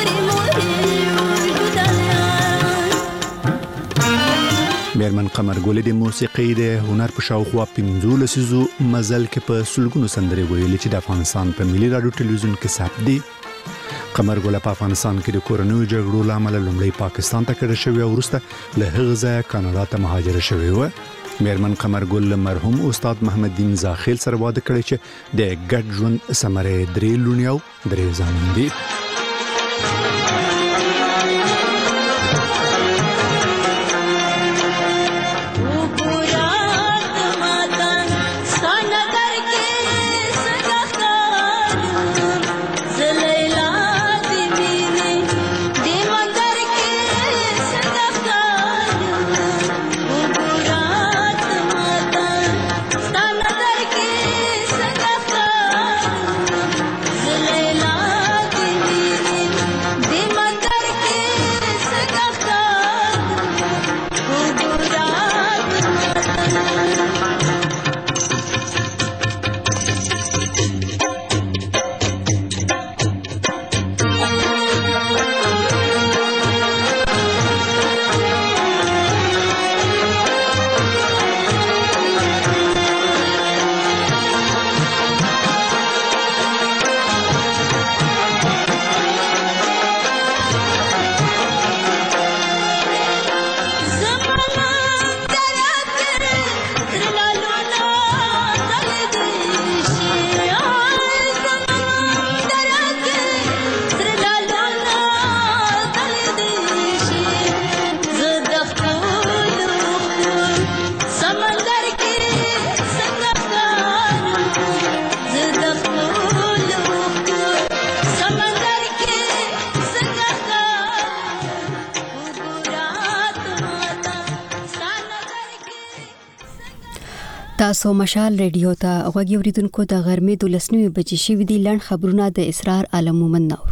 میرمن قمرګل د موسیقۍ د هنر په شاوخوا پنځه لسیزو مزل کې په سلګونو سندرې ویلې چې د افغانستان په ملي رادیو ټلویزیون کې ثبت دي. قمرګل په افغانستان کې د کورنیو جګړو له امله لومړی پاکستان ته کډه شوې او وروسته له هغه ځایه کاناډا ته مهاجره شوې وه. میرمن قمرګل له مرحوم استاد محمد دین زاخیل سره واده کړی چې د ګډ ژوند ثمرې درې لوڼې او درې زامن دي. They تاسو مشال ریډیو ته غوږی اوریدونکو د غرمې د لسنوي بجې شوې دي لړ خبرونه د اسرار عالم مومن نور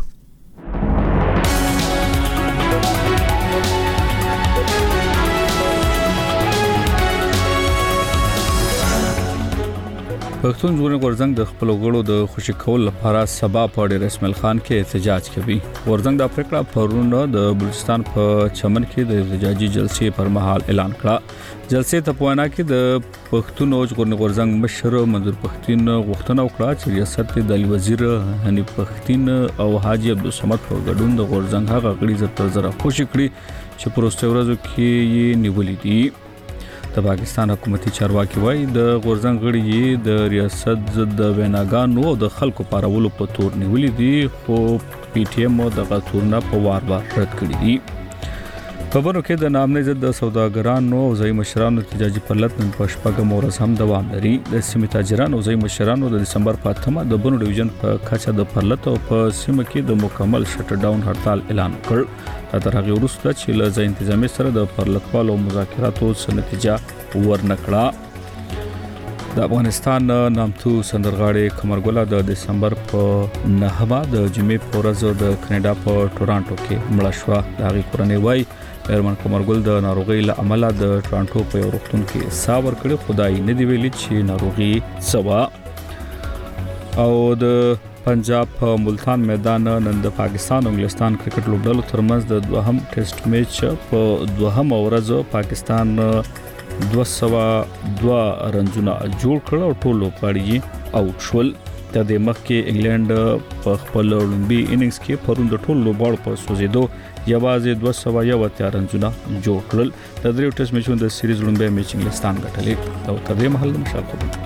پښتون ژغورنې غورځنګ د خپل غړو د خوشی کول لپاره سبا په ډیر اسماعیل خان کې احتجاج کوي. غورځنګ د افریقا پرونه د بلوچستان په چمن کې د احتجاجي جلسې پر مهال اعلان کړ. جلسې ته پوانا کې د پښتون ژغورنې غورځنګ مشر منظور پښتين غوښتنه وکړه چې ریاست د علی وزیر حنیف پښتين او حاجی عبدالصمد په ګډون د غورځنګ هغه غړي زر زر خوشی کړي چې پروسته ورځو کې یې نیولې دي. د پاکستان حکومتي چارواکي وایي د غورځنګ غړي د ریاست د ویناګانو او د خلکو پارولو په تور نیولې دي خو پی ټی ایم د غتورنا په وار وار رد کړی دي. خبرو کې د نامنظم د سوداګرانو او ځای مشرانو احتجاجي پرلط نن په شپږم ورځ هم دوام لري. د سیمې تاجرانو او ځای مشرانو د دسمبر په اتمه د بنو ډیویژن په کچه د پرلط او په سیمه کې د مکمل شټ ډاون هړتال اعلان کړ. تر هغه وروسته چې له ځای انتظامی سره د پرلطوالو مذاکراتو سره نتیجه ورنکړه. د افغانستان نامتو سندرغاړي قمرګله د دسمبر په نهمه د جمعې په ورځ د کینیډا په ټورانټو کې مړه شوه. د هغې کورنۍ وایي میرمن قمرګل د ناروغۍ له امله د ټورانټو په یو روغتون کې ساه ورکړې. خدای نه دی ویلي چې ناروغي سوا. او د پنجاب په ملتان میدان نن د پاکستان او انګلستان کرکټ لوبډلو ترمنځ د دوهم ټیسټ میچ په دوهم ورځ پاکستان دوه سوه دوه رنونه جوړ کړ او ټول لوبغاړي اوټ شول. د دې مخکې انګلند په خپل لومړي اننګز کې پرون د ټول لوبغاړو په سوزیدو یوازې دوه سوه یو اتیا رنونه جوړ کړل. د دریو ټیسټ میچونو د سیریز لومړی میچ انګلستان ګټلې او تر دې مهال مشارکت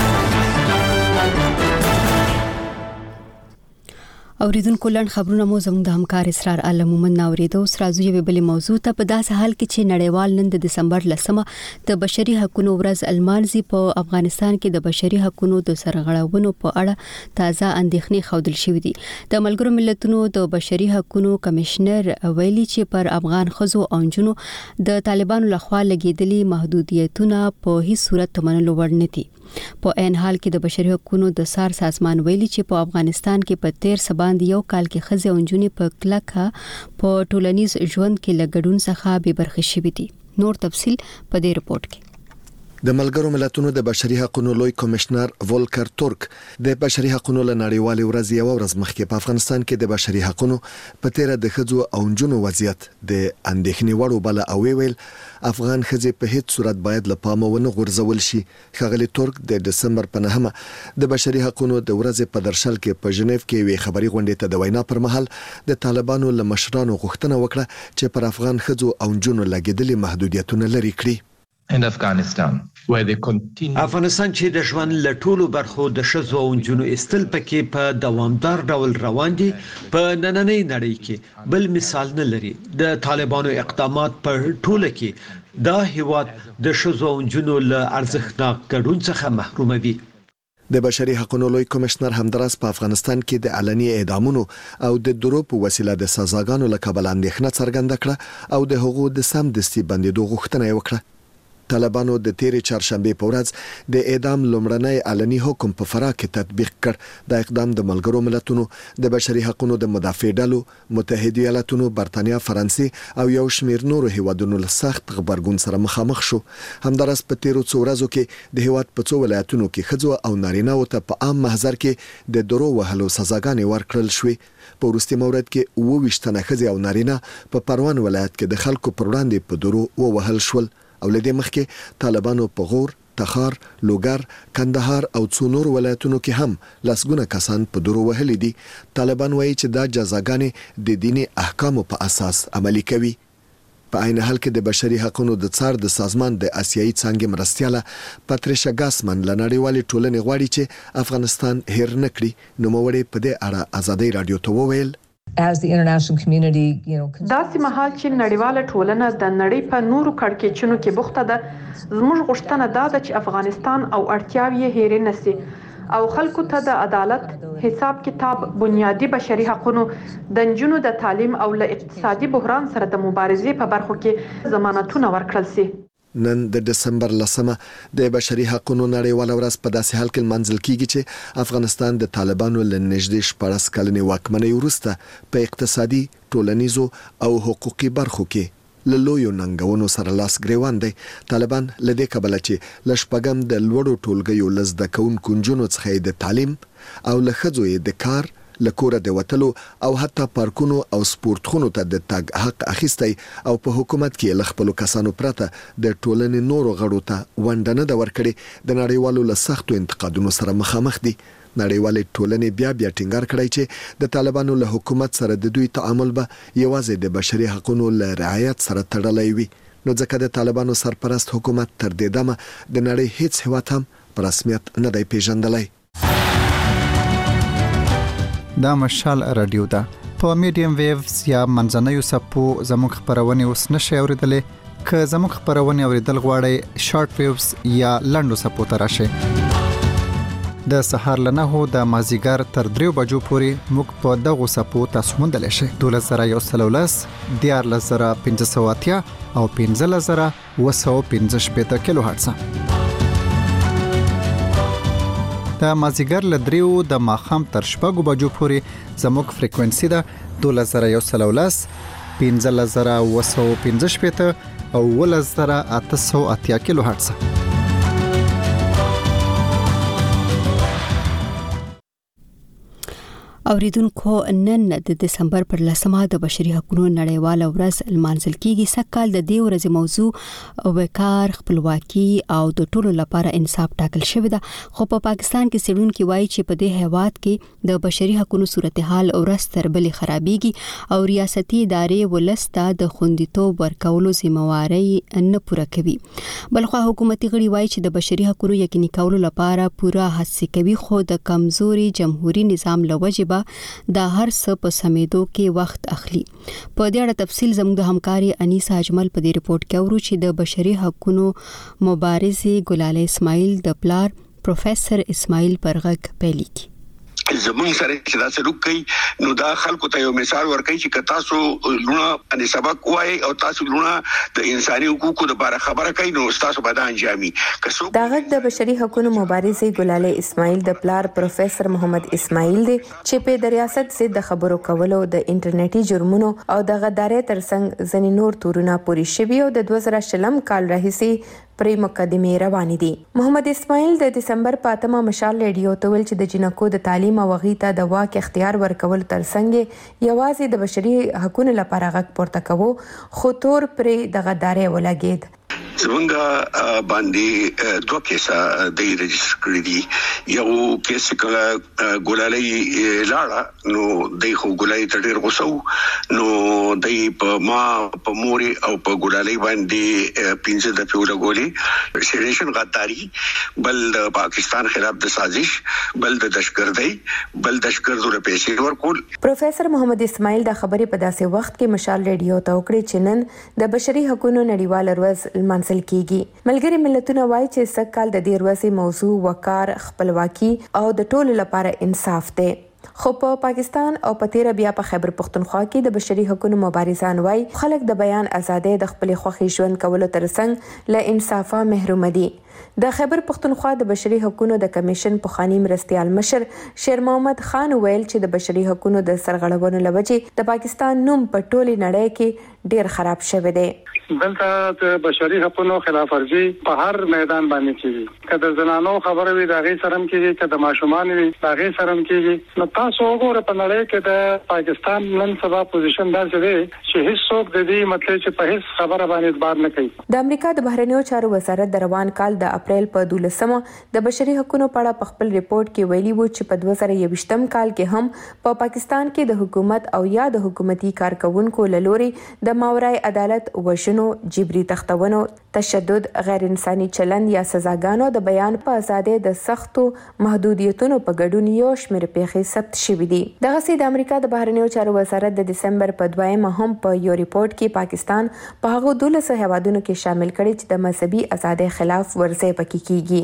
اوریدونکو لړ خبرونه مو زموږ د همکار اسرار عالم مومن ناوریدو سره یو بل موضوع ته په داسې حال کې چې نړیوال نن د دسمبر لسمه د بشري حقوقو ورځ المانزي په افغانستان کې د بشري حقوقو د سرغړونو په اړه تازه اندېښنې خوندل شوې دي. د ملګرو ملتونو د بشري حقوقو کمشنر ویلي چې پر افغان خزو او جنو د طالبانو لخوا لګیدلي محدودیتونه په هیڅ صورت منلو وړ نه دي. په ان حال کې د بشري حقوقو د سار سازمان ویلي چې په افغانستان کې په تیر سبان یو کال کې خزه او جنې په کلکه په ټولنیز ژوند کې لګډون څخه به برخه شوي دي. نور تفصيل په دې رپورت کې. د ملګرو ملتونو د بشري حقوقو لوی کمشنر ولکر تورک د بشري حقوقو له نړیوالې ورځ یو ورځ مخکې په افغانستان کې د بشري حقوقو په تیر د خځو او جنو وضعیت د اندېښنې وړ بل او ویل افغان خځې په هیڅ صورت باید له پامه ونه غورځول شي. خغلی تورک د دسمبر په نهمه د بشري حقوقو د ورځې په درشل کې په ژنیف کې وی خبري غونډې ته د وینا پر مهال د طالبانو له مشرانو غوښتنه وکړه چې پر افغان خځو او جنو لګیدلي محدودیتونه لري کړي. in Afghanistan where they continue افغانستان چې د ژوند له ټولو برخو د شذو او جنو استل پکې په دوامدار ډول روان دي په نننۍ نړۍ کې بل مثال نه لري. د طالبانو اقدامات په ټوله کې دا هیواد د شذو او جنو له ارزښتناک ګډون څخه محروموي. د بشري حقوقو لوی کمشنر همدراز په افغانستان کې د علني اعدامونو او د درو په وسیله د سزاګانو له کبل اندېښنه څرګنده کړه او د حقوقو د سم دستي بندیدو غوښتنه وکړه. طالبانو د تیرې چهارشنبه په ورځ د اعدام لومړنی علني حکم په فرا کې تطبیق کړ. د اقدام د ملګرو ملتونو د بشري حقوقو د مدافع ډلو متحده ایالاتونو برتانیا فرانسې او یو شمېر نورو هیوادونو له سخت خبرګون سره مخامخ شو. همدارس په تیرو څو ورځو کې د هیواد په څو ولایتونو کې خځو او نارینه او ته په عام محضر کې د درو وهلو سزاګانې ورکړل شوې. په وروستي مورد کې اوه ویشت تنه خځې او نارینه په پروان ولایت کې د خلکو پر وړاندې په درو ووهل شول. او لدې مخکې طالبانو په غور، تخار، لوګر، کندهار او څو نور ولایتونو کې هم لسګونه کسان په درو وهلي دي. طالبان وایي چې دا جزاګانې د دیني احکامو په اساس عملي کوي. په عین حال کې د بشري حقوقو د څار د سازمان د آسیایي څانګې مرستیاله پاتریشا ګاسمن لنړیوالې ټولنې غواړي چې افغانستان هیر نکړي. نو موړې په دې اړه ازادي رادیو ته وویل as the international community you know داسې مهال چې نړیواله ټولنه د نړۍ په نورو کړکېچونو کې بوخته ده زموږ غوښتنه دا ده چې افغانستان او اړتیاوې یې هېرې نشي او خلکو ته د عدالت حساب کتاب بنیادی بشري حقوقو د نجونو د تعلیم او له اقتصادي بحران سره د مبارزې په برخو کې ضمانتونه ورکړل شي. نن د دسمبر لسمه د بشري حقوقو نړیواله ورځ په داسې حال کې منځل کیږي چې افغانستان د طالبانو له نږدې شپږ کلنې واکمنۍ وروسته په اقتصادي، ټولنیزو او حقوقي برخو کې له لویو ننګونو سره لاس ګریوان دی. طالبان له دې کبله چې له شپږم د لوړو ټولګیو له زده کوونکو نجونو څخه د تعلیم او له ښځو یې د کار، له کوره د وتلو او حتی پارکونو او سپورتخونو ته د تګ حق اخیستی او په حکومت کې له خپلو کسانو پرته د ټولنې نورو غړو ته ونډه نه ده ورکړې د نړیوالو له سختو انتقادونو سره مخامخ دي. نړیوالې ټولنې بیا بیا ټینګار کړی چې د طالبانو له حکومت سره د دوی تعامل به یوازې د بشري حقوقو له رعایت سره تړلی وي. نو ځکه د طالبانو سرپرست حکومت تر دې دمه د نړۍ هیڅ هیواد هم په رسمیت نه دی پیژندلی. دا مشال رادیو ده په میډیم ویوز یا منځنوي سپو زموږ خبرونه اوس نشي اوریدلې. که زموږ خبرونه اوریدل غواړئ شارټ ویوز یا لنډو سپو ته راشئ. د سهار له نهو د مازیګر تر دریو بجو پورې موږ په دغو سپو تاسو موندلی شئ. دولس زره یو سل ولس، دیارلس زره پنځه سوه اتیا او پنځلس زره اوه سوه پنځه شپېته کیلو هرټز. د مازیګر له دریو د ماښام تر شپږو بجو پورې زموږ فریکوینسي ده دولس زره یو سل ولس، پنځلس زره اوه سوه پنځه شپېته او اوولس زره اته سوه اتیا کیلو هرټز. اوریدونکو نن د دسمبر پر لسمه د بشري حقوقو نړیواله ورځ لمانځل کیږي. سږکال د دې ورځې موضوع وقار، خپلواکي او د ټولو لپاره انصاف ټاکل شوی ده. خو په پاکستان کې څېړونکي وایي چې په دې هیواد کې د بشري حقوقو صورتحال ورځ تر بلې خرابېږي او ریاستي ادارې ولس ته د خوندیتوب ورکولو ذمہواري نه پوره کوي. بلخو حکومتي غړي وایي چې د بشري حقوقو یقیني کولو لپاره پوره هڅې کوي، خو د کمزوري جمهوریت نظام له وجې دا هر څه په سمېدو کې وخت اخلي. په دې اړه تفصیل زموږ د همکاري انیسا اجمل په دې رپورت کې اورو چې د بشري حقوقو مبارزې ګلاله اسماعیل د پلار پروفیسور اسماعیل پرغک پیلي کی. زمون سره چې دا سلوک کوي نو دا خلکو ته یو مثال ورکوي چې تاسو لونه ان سبق وای او تاسو لونه د انساني حقوقو لپاره خبره کوي نو تاسو به دا انجامي. دا غږ د بشري حقوقو مبارزې ګلاله اسماعیل د پلار پروفیسور محمد اسماعیل دی چې په د ریاست ضد د خبرو کولو د انټرنیټي جرمونو او د غدارۍ ترڅنګ ځنې نور تورونه پوری شوي او د دوه زره شلم کال راهیسې پرې مقدمه روانې دي. محمد اسماعیل د دسمبر په اتمه مشال ریډیو ته ویل چې د جنکو د تعلیم او غي ته د واک اختیار ورکول ترڅنګ یوازې د بشري حقوقو لپاره غږ پورته کوو، خو تور پرې د غدارۍ ولګید. زمونږ باندې دوه کیسه د ريجستر کړی دي. یو کیس کله ګولالۍ لاړه نو د خو ګولالۍ ته ډېر غوسه نو د په ما په موري او په ګولالۍ باندې پنځه د پیوله ګولې سیریشن غداری، بل د پاکستان خلاف د سازش، بل د دشګردۍ، بل دشګردو له پیسې ورکول. پروفیسور محمد اسماعیل د خبرې په داسې وخت کې مشال ریډیو ته وکړي چې نن د بشري حقوقو نړیواله ورځ منځل کیږي. ملګری ملتونه وایي چې سږکال د دې ورځې موضوع وقار، خپلواکي او د ټولو لپاره انصاف دی. خو په پاکستان او په تیر بیا په خیبر پختونخوا کې د بشري حقوقو مبارزان وایي خلک د بیان ازادۍ د خپل خوښي ژوند کولو ترڅنګ له انصافه محروم دي. د خیبر پختونخوا د بشري حقوقو د کمیشن پخوانی مرستيال مشر شیر محمد خان ویل چې د بشري حقوقو د سرغړونو لوجې د پاکستان نوم په ټوله نړۍ کې ډیر خراب شوی دی. دلته د بشري حقوقو خلاف ورزي په هر میدان باندې کیږي. کله د زنانو خبره وي دا غي سرم کیږي، کله د ماشومان وي دا غي سرم کیږي. نو تاسو وګورئ په نړۍ کې د پاکستان نن سبا پوزیشن داسې دی چې هیڅ څوک د دې مطلب چې په هیڅ خبره باندې اعتبار نه کوي. د امریکا د بهرنیو چارو وزارت د روان کال د اپریل په دولسمه د بشري حقوقو په اړه په خپل ریپورت کې ویلي وو چې په دوه زره یوویشتم کال کې هم په پاکستان کې د حکومت او یا د حکومتي کارکونکو له لوري د ماورای عدالت وژنو، جبري تختونو، تشدد، غیر انساني چلند یا سزاګانو، د بیان په ازادۍ د سختو محدودیتونو په ګډون یو شمېر پیښې ثبت شوې دي. دغه سي د امریکا د بهرنیو چارو وزارت د دسمبر په دویمه هم په یو ریپورت کې پاکستان په هغو دولسو هیوادونو کې شامل کړي چې د مذهبي ازادۍ خلاف ورزي پکې کیږي.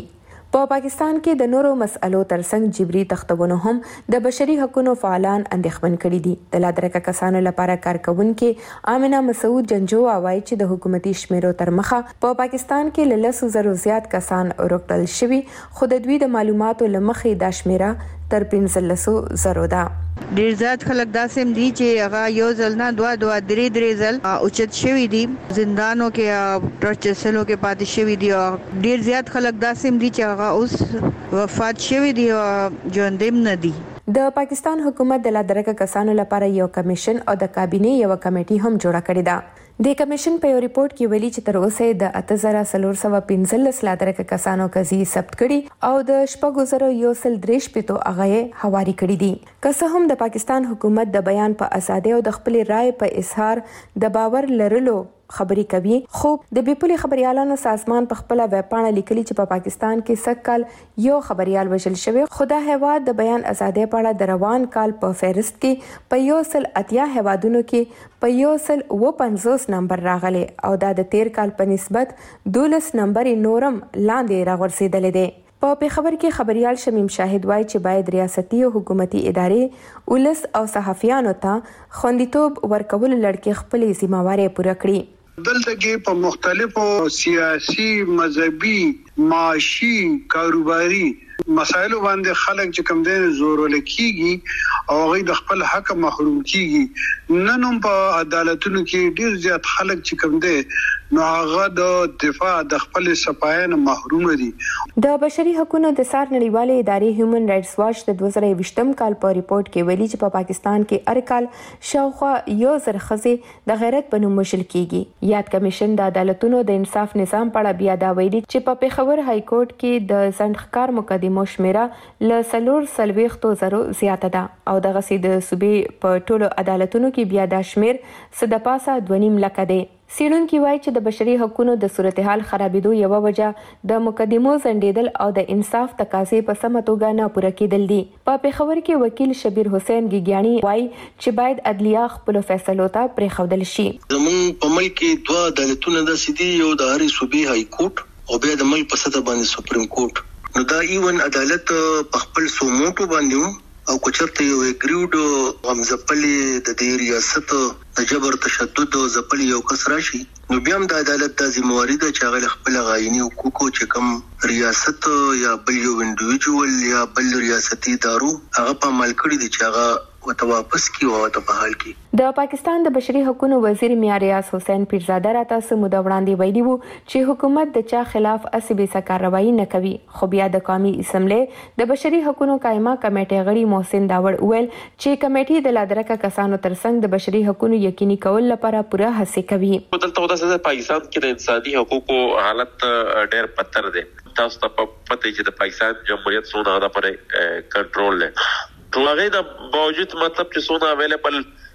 په پاکستان کې د نورو مسألو ترڅنګ جبري تختونه هم د بشري حقوقو فعالان اندېښمن کړي دي. د لادرکه کسانو لپاره کارکونکو آمنه مسعود جنجو وايي چې د حکومتي شمیرو تر مخه په پاکستان کې ل لسو زرو زیات کسان ورکړل شوي، خو د دوی د معلوماتو لمخې دا شمیره تر پنځلسو زرو ده. ډیر زیات خلک داسې دي چې هغه یو ځل نه دوه دوه درې درې ځل اوچت شوي دي، زندانو کې ټرچسلو کې پاتې شوي دي. ډیر زیات خلک داسې دي چې هغه اوس وفات شوي دي او ژوندیم نه دي. د پاکستان حکومت د لادرکه کسانو لپاره یو کمیشن او د کابینه یو کمیټي هم جوړه کړې ده. د کمیشن په یو ریپورت کې ویلي چې تر اوسه د اته زره څلور سوه پنځلس لادرکه کسانو قضیې ثبت کړي او د شپږ زره یو سل درې شپېتو هغه یې حوالي کړي دي. که څه هم د پاکستان حکومت د بیان په ازادۍ او د خپل رائے په اظهار د باور لرلو خبري کوي، خو د بیپولي خبريالانو سازمان په خپل ویب پاڼه لیکلي چې په پاکستان کې سکهال یو خبريال وژل شوی، خو د هیواد د بیان ازادۍ په اړه د روان کال په فهرست کې په یو سل اتیا هیوادونو کې په یو سل و پنځوس نمبر راغلی او دا د تیر کال په نسبت دولس نمبر نورم لاندې راغورځېدلی دی. په پیښور کې خبريال شمیم شاهد وایي چې باید ریاستي او حکومتي ادارې ولس او صحافیانو ته خوندیتوب ورکول لړکې خپلې ذمہواري پوره کړي. دلته کې په مختلفو سیاسي، مذهبي، معاشي، کاروباري مسایلو باندې خلک چې کوم دین زور ولکېږي او هغه د خپل حق محروم کیږي. نن هم په عدالتونو کې ډیر زیات خلک چې کوم دي نو هغه د دفاع د خپل صفاین محروم دي. د بشري حقوقو د سار نړیوالې ادارې هیومن رائټس واچ د دوه زره یوویشتم کال په ریپورت کې ویلي چې په پاکستان کې هر کال شاوخوا یو زر ښځې د غیرت په نوم وژل کیږي. یاد کمیشن د عدالتونو د انصاف نظام په اړه بیا دا ویلي چې په پیښور های کورټ کې د ځنډښکار مقدمو شمیره ل څلور څلوېښتو زرو زیاته ده او دغه سي د صوبې په ټولو عدالتونو کې بیا دا شمیر څه د پاسه دوه نیم لکه دی. څېړونکي وایي چې د بشري حقوقو د صورتحال خرابېدو یوه وجه د مقدمو ځنډېدل او د انصاف تقاضې په سمه توګه نه پوره کېدل دي. په پیښور کې وکیل شبیر حسین ګیګیاني وایي چې باید عدلیه خپلو فیصلو ته پرېښودل شي. زموږ په ملک کې دوه عدالتونه داسې دي، یو د هرې صوبې های کورټ او بیا د ملک په سطح باندې سپریم کورټ. نو دا ایون عدالت په خپل سوموټو باندې او کوچرته یو اګریوډ غمزپلي د دې ریاست د جبر تشدد او زپلي یو کس راشي، نو بیا هم د عدالت د ذمہواری ده چې هغه خپل غاینی حقوقو چې کوم ریاست یا بل یو انډیویډوال یا بل ریاستي ادارو هغه په عمل کړی دي چې هغه وته واپس کی او ته په حال کې. د پاکستان د بشري حقوقو وزیر میاں ریاض حسین پیرزاده راته سموده وړاندې ویلي وو چې حکومت د چا خلاف اسبي کارروایي نه کوي، خو بیا د قومي اسمبلی د بشري حقوقو قائمه کمیټې غړي محسن داوړ وویل چې کمیټې د لادرکه کسانو ترڅنګ د بشري حقوقو یقیني کول لپاره پوره هڅه کوي. دلته د پاکستان کې د انساني حقوقو حالت ډېر پتر دی. تاسو ته پته چې د پاکستان جمهوریت څونه غدا پر کنټرول لري. هغه د باوجود مطلب چې څونه اویلیبل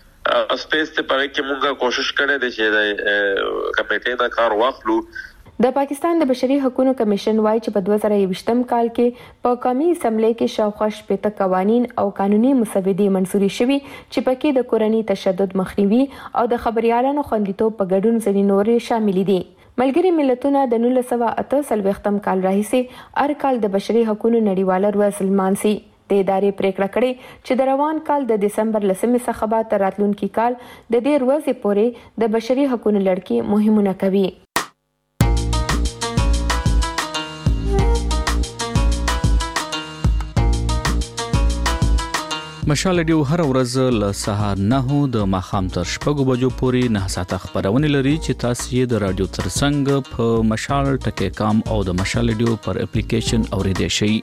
اسپیس ته پاره کې مونږه کوشش کړې ده چې د کمیټې دا کار واخلو. د پاکستان د بشري حقوقو کمیشن وايي چې په دوه زره یوویشتم کال کې په قومي اسمبلی کې شاوخوا شپېته قوانین او قانوني مسودې منسوري شوي چې پکې د کورني تشدد مخنیوي او د خبريالانو خوندیتوب په ګډون ځینې نورې شامل دي. ملګري ملتونه د نولس سوه اته څلوېښتم کال راهیسې هر کال د بشري حقوقو نړیواله ورځ لمانځي. د ادارې پریکړه کړې چې د روان کال د دسمبر لسمې څخه به تر راتلونکي کال د دې ورځې پورې د بشري حقوقو لړکې مهمونه کوي. مشال ډیو هر ورځ له سهار نه د ماخام تر شپږو بجو پورې نه ساعته خبرونه لري چې تاسو یې د رادیو ترڅنګ په مشال ټکی کام او د مشال ډیو پر اپلیکیشن اوریدئ شئ.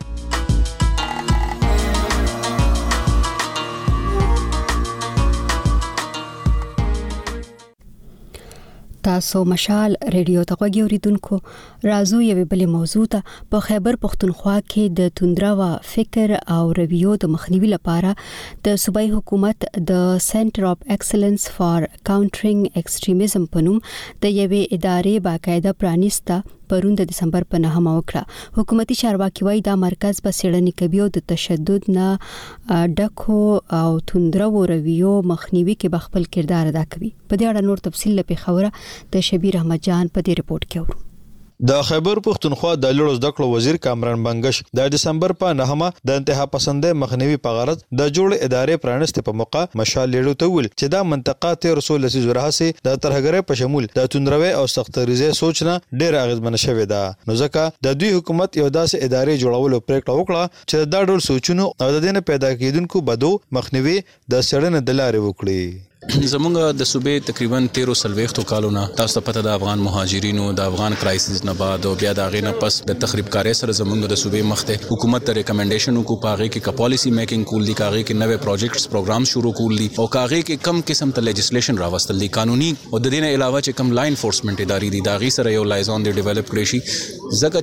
تاسو مشال ریډیو ته غوږی اوریدونکو، رازو یو بل موضوع ته په خیبر پختونخوا کې د توندرا فکر او رویو د مخنیوي لپاره د صوبایي حکومت د سنټر اف ایکسلنس فار کاونټرینګ ایکستریمیزم په نوم د یوې ادارې باقاعده پرانیسته پرون د دسمبر په نهمه وکړه. حکومتي چارواکي وايي دا مرکز به څېړنې کوي او د تشدد نه ډکو او توندرو رویو مخنیوي کې به خپل کردار ادا کوي. په دې اړه نور تفصیل لپاره خبره د شبیر احمد جان په دې ریپورت کې اورو. د خیبر پښتونخوا د لوړو زده کړو وزیر کامران بنگش د دسمبر په نهمه د انتها پسندې مخنیوي په غرض د جوړ ادارې پرانست په موقع مشال لیډو ته ویل چې دا منطقه ته رسول لسی زورهسي د ترهګرۍ په شمول د توندروي او سختریزه سوچنه ډېر اغیزمن شوې ده نو ځکه د دوی حکومت یو داسې ادارې جوړولو پریکړه وکړه چې دا ډول سوچونو او د دې پیدا کېدونکو بدو مخنیوي د سړنې د لارې وکړي زمونږ د صوبې تقریبا تیرو سلويختو کالونه تاسو ته پته د افغان مهاجرینو د افغان کرایسس نه بعد او بیا د غینه پس د تخریب کاري سره زمونږ د صوبې مخته حکومت ته ریکمنډیشن کو پاغه کې کا پالیسی میکینګ کول دي کاغه کې نوې پروجیکټس پروګرام شروع کول دي او کاغه کې کم قسم ته لیجسلیشن راوستل دي قانوني او د دې نه علاوه چې کم لا انفورسمنت ادارې دي دا غي سره یو لایزون دی ډیولپ کړی شي ځکه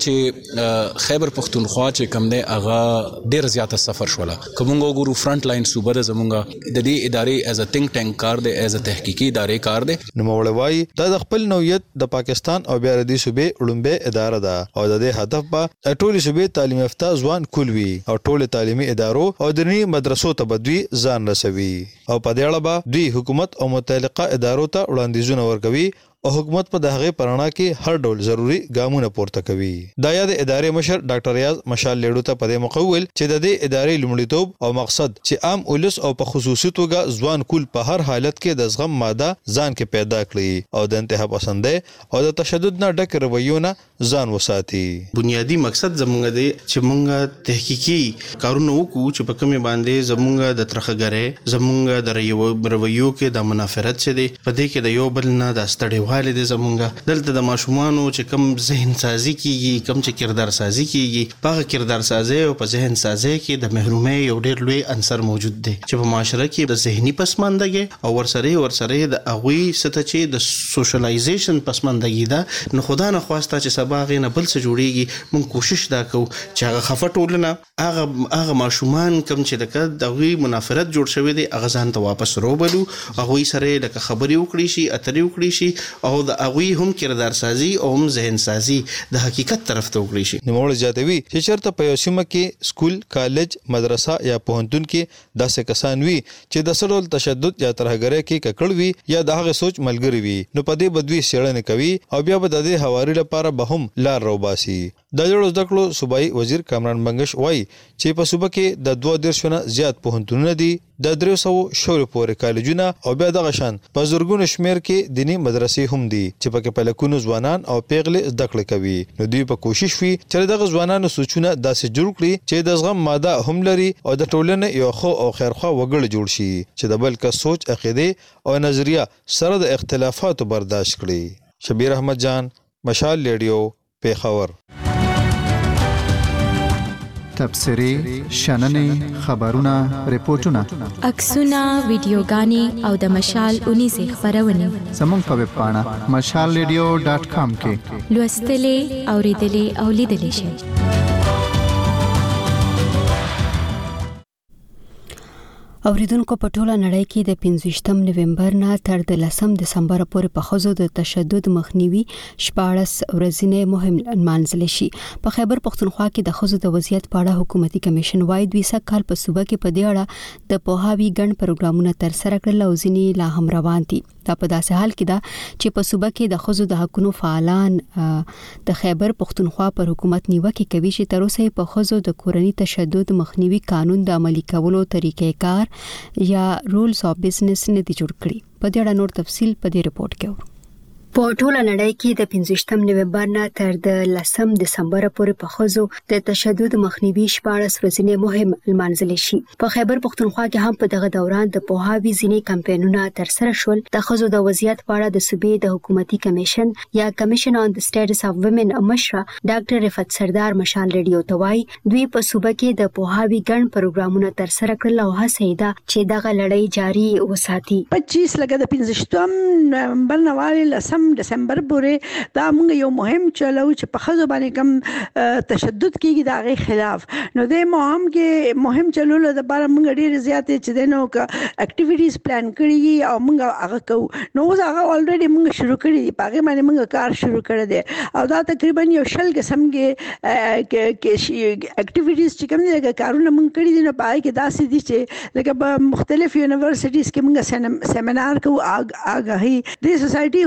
چې خیبر پښتونخوا چې کم دی هغه ډیر زیاته سفر شوله کومو ګورو فرنٹ لاین صوبه د زمونږ د دې ادارې از ا تھنک ټانک کار دی از ا تحقیقي ادارې کار دی نو مولوي د خپل نوعیت د پاکستان او بیا د صوبې علومبه اداره ده او د دې هدف په ټولي صوبې تعلیم یافته ځوان کولوي او ټول تعلیمي ادارو او دني مدرسو ته بدوي ځان رسوي او په دې اړه به دوی حکومت او متعلقه ادارو ته وړاندیزونه ورکوي او حکومت په دغه پرانا کې هر ډول ضروری ګامونه پورته کوي دا یاد ادارې مشر ډاکټر ریاض مشال لیډو ته په دې مقول چې د دې ادارې لومړیتوب او مقصد چې عام اولس او په خصوصي توګه ځوان کول په هر حالت کې د زغم ماده ځان کې پیدا کړي او د انتها پسندې او د تشدد نه ډک رویونه ځان وساتي بنیادی مقصد زمونږ دی چې مونږ تحقیقي کارونه وکړو چې په کومه باندې زمونږ د ترخګره زمونږ د رویو کې د منافرت څه دی په دې کې د یو بل نه د ستړي حال دي زمونږ دلته د ماشومانو چې کم ذهن سازي کیږي کم چې کردار سازي کیږي په کردار سازي او په ذهن سازي کې د محرومي یو ډېر لوی عنصر موجود دی چې په معاشره کې د ذهني پسماندګي او ورسره ورسره د اغوي ست چې د سوشلایزیشن پسماندګي ده نو خدا نه خواسته چې سبا غي نه بل څه جوړيږي مونږ کوشش دا کوو چې هغه خفټولنه هغه هغه ماشومان کم چې د اغوي منافرت جوړ شوی دی هغه ځان ته واپس روبلو هغه سره د خبري وکړي شي اترې وکړي شي او د اغوی هم کردار سازي او هم ذهن سازي د حقیقت طرف ته وکړي شي نو موږ جاتوي چې چرته په یو سیمه کې سکول کالج مدرسه یا پوهنتون کې داسې کسان وي چې د سړول تشدد یا ترهګرۍ کې ککړ وي یا د هغه سوچ ملګری وي نو په دې بدوي سړنه کوي او بیا به د دې حواري لپاره به هم لار روباسي د جوړ زده کړو صوبایي وزیر کامران بنگش وایي چې په صوبه کې د دوه دیرشونه زیات پوهنتونونه دي د درې سو شور پورې کالجونه او بیا د غشان په زورګونو شمیر کې دینی مدرسې هم دي چې په کې په لکونو ځوانان او پیغلې زده کړې کوي نو دوی په کوشش وي چې دغه ځوانانو سوچونه داسې جوړ کړي چې د زغم ماده هم لري او د ټولنې یو خو او خیرخوا وګړي جوړ شي چې د بل کس سوچ عقیده او نظریه سره د اختلافاتو برداشت کړي شبیر احمد جان مشال لیډیو پیښور تبصری شننې خبرونه ریپورتونه عکسونه ویډیوګانې او د مشال اونې زی خبرونه زموږ په ویب پاڼه مشال ریډیو ډاٹ کام کې لوستلې اوریدلې او لیدلې شئ اوریدونکو په ټوله نړۍ کې د پنځویشتم نومبر نه تر د لسم دسمبر پورې په خزو د تشدد مخنیوي شپاړس ورځې مهم انمانځل شي په خیبر پښتونخوا کې د خزو د وضعیت په اړه حکومتي کمیشن وايي دوی سکهال په صوبه کې په دې اړه د پوهاوی ګڼ پروګرامونه تر سره کړل او ځینې لا هم روان دي دا په داسې حال کې ده چې په صوبه کې د خزو د حقونو فعالان د خیبر پښتونخوا پر حکومت نیوکه کوي چې تر اوسه په خزو د کورنۍ تشدد مخنیوي قانون د عملي کولو طریقې کار یا رولز اف بزنس نه دي جوړ کړی په دې اړه نور تفصیل په دې رپورت کې ورو په ټوله نړۍ کې د پنځویشتم نومبر نه تر د لسم دسمبر پورې په خزو د تشدد مخنیوي شپاړس ورځې مهم لمانځل شي په خیبر پښتونخوا کې هم په دغه دوران د پوهاوی ځینې کمپاینونه تر سره شول د خزو د وضعیت په اړه د صوبې د حکومتي کمیشن یا کمیشن آن د سټیټس اف ویمن مشره ډاکټر رفعت سردار مشال ریډیو ته وایي دوی په صوبه کې د پوهاوی ګڼ پروګرامونه تر سره کړل او هڅه ده چې دغه لړۍ جاري وساتي پچیس لګه د پنځویشتم نومبر نواله لسم دسمبر پورې دا موږ یو مهم چلو چې په خزو باندې کم تشدد کیږي دا غي خلاف نو د مهم کې مهم چلو د لپاره موږ ډیر زیات چې دنو اکټیویټیز پلان کړی او موږ هغه کو نو هغه الریډي موږ شروع کړی دی هغه باندې موږ کار شروع کړی دی او دا تقریبا یو شل قسم کې کې اکټیویټیز چې کوم دي کارونه موږ کړی دي نو پای کې دا سې دي چې لکه په مختلف یونیورسيټیز کې موږ سیمینار کو آګاهي د سوسايټي خو ډیر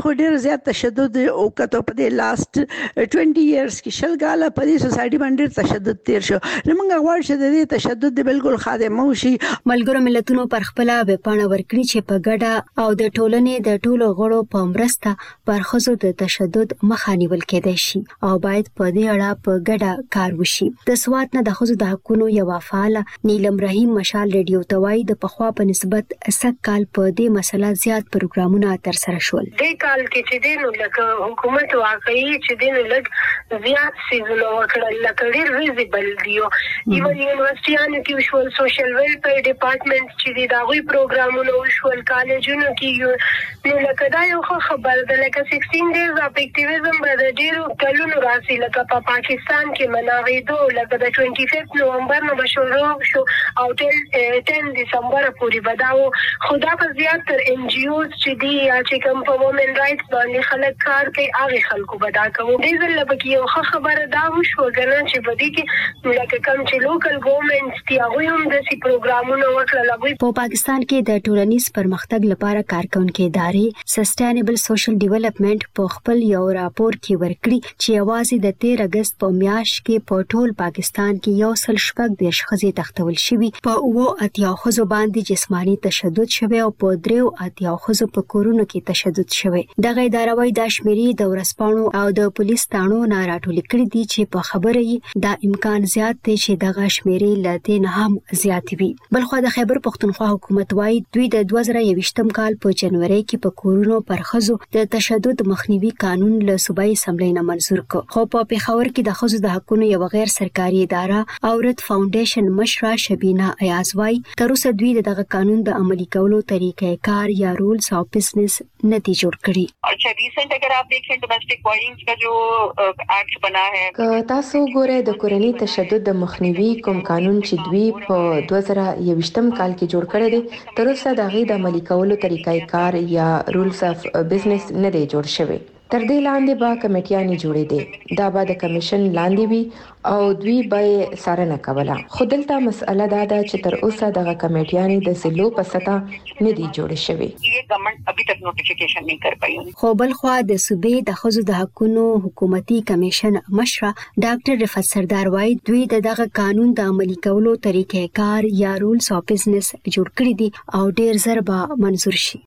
زیات تشدد او کته په د لاست بیست ایئرز کې شلګاله په دې سوسایټي باندې تشدد تیر شو. نمنګ غواړو چې د دې تشدد بالکل خادمه وشي. ملګرو ملتونو پر خپل وپاڼه ورکړي چې په ګډه او د ټولنې د ټولو غړو په مرسته پر ښځو د تشدد مخه نیول کېدای شي او باید په دې اړه په ګډه کار وشي. د سوات نه د ښځو د حقوقو یو فعال نیلم رحیم مشال ریډیو توای د پخوا په نسبت سک کال په دې مسله زیات پروګرامونه تر سره شول. د کال کې چې دینو لکه حکومت واقعي چې دینو لګ زیات سیزونه وکړل لکه ډیر ویزیبل دیو ایون یونیورسيټیانو کې وشول سوشل ویلفیر ډپارټمنټ چې دا غوي پروګرامونه وشول کالجونو کې نو لکه دا یو خبر ده لکه سیکسټین ډیز اف اکټیویزم به ډیرو کلونو راسي لکه په پاکستان کې مناغېدو لکه د پنځه ویشت نومبر نو شروع شو او تل ټن دسمبر پورې بداو خدا په زیات تر ان جی اوز چې دی یا چې کوم په وومن رائټس باندې خلک کار کوي هغه خلکو بدا کوي. دې ځل لپاره یو خبره دا وشو غنه چې بدی کې لکه کوم چې لوکل ګورنمنټس دی هغه هم د سی پروګرامونو وکړل. په پاکستان کې د ټولنیز پرمختګ لپاره کارکونکو ادارې سسټینبل سوشل ډیولپمنٹ په خپل یو راپور کې ورکړي چې یوازې د تیر اگست په میاشت کې په ټول پاکستان کې یو سل شپږ دیش خزي تختول شوی په وو اتیا خزو باندې جسمانی تشدد شوی او په دریو اتیا خزو په کورونو کې تشدد شوی. دغه اداره وایي د شمیري د ورسپانو او د پولیس تانو نه راټول کړي دي چې په خبره یې دا امکان زیات دی چې دغه شمیري لته نه هم زیات وي. بلخو د خیبر پختونخوا حکومت وایي دوی د دوه زره یوویشتم کال په جنوري کې په کورونو پر خزو د تشدد مخنیوي قانون له صوبایي اسمبلی نه منزور کړ. خو په پیښور کې د خزو د حقوقو یو غیر سرکاري اداره اورت فاونډیشن مشره شبینه ایاز وایي تر اوسه دوی دغه قانون د عملي کولو طریقې کار یا رولز او بزنس نه دي جوړ کړی. اچھا ریسنٹ اگر آپ دیکھیں ڈومیسٹک وائلنس کا جو ایکٹ بنا ہے که تاسو ګوره د کورنۍ تشدد د مخنیوي کوم قانون چې دوی په دوه زره یوویشتم کال کې جوړ کړی دی تر اوسه د غي د عملي کولو طریقې کار یا رولز اف بزنس نه دی جوړ شوی. تر دې لاندې به کمیټیانې جوړې دي دا به د کمیشن لاندې وي او دوی به څارنه کوله. خو دلته مسأله دا ده چې تر اوسه دغه کمیټیانې د ضلعو په سطح نه دي جوړې شوې. یہ گورنمنٹ ابھی تک نوٹیفیکیشن نہیں کر پائی. خو بلخوا د صوبې د خزو د حقوقو حکومتي کمیشن مشره ډاکټر رفعت سردار وایي دوی دغه قانون د عملي کولو طریقې کار یا رولز او بزنس جوړ کړی دي او ډیر زر به منزور شي.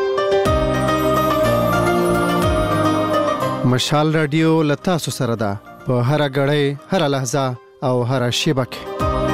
مشال رادیو لتا سو سره ده په هر غړې هر لحظه او هر شیبه کې.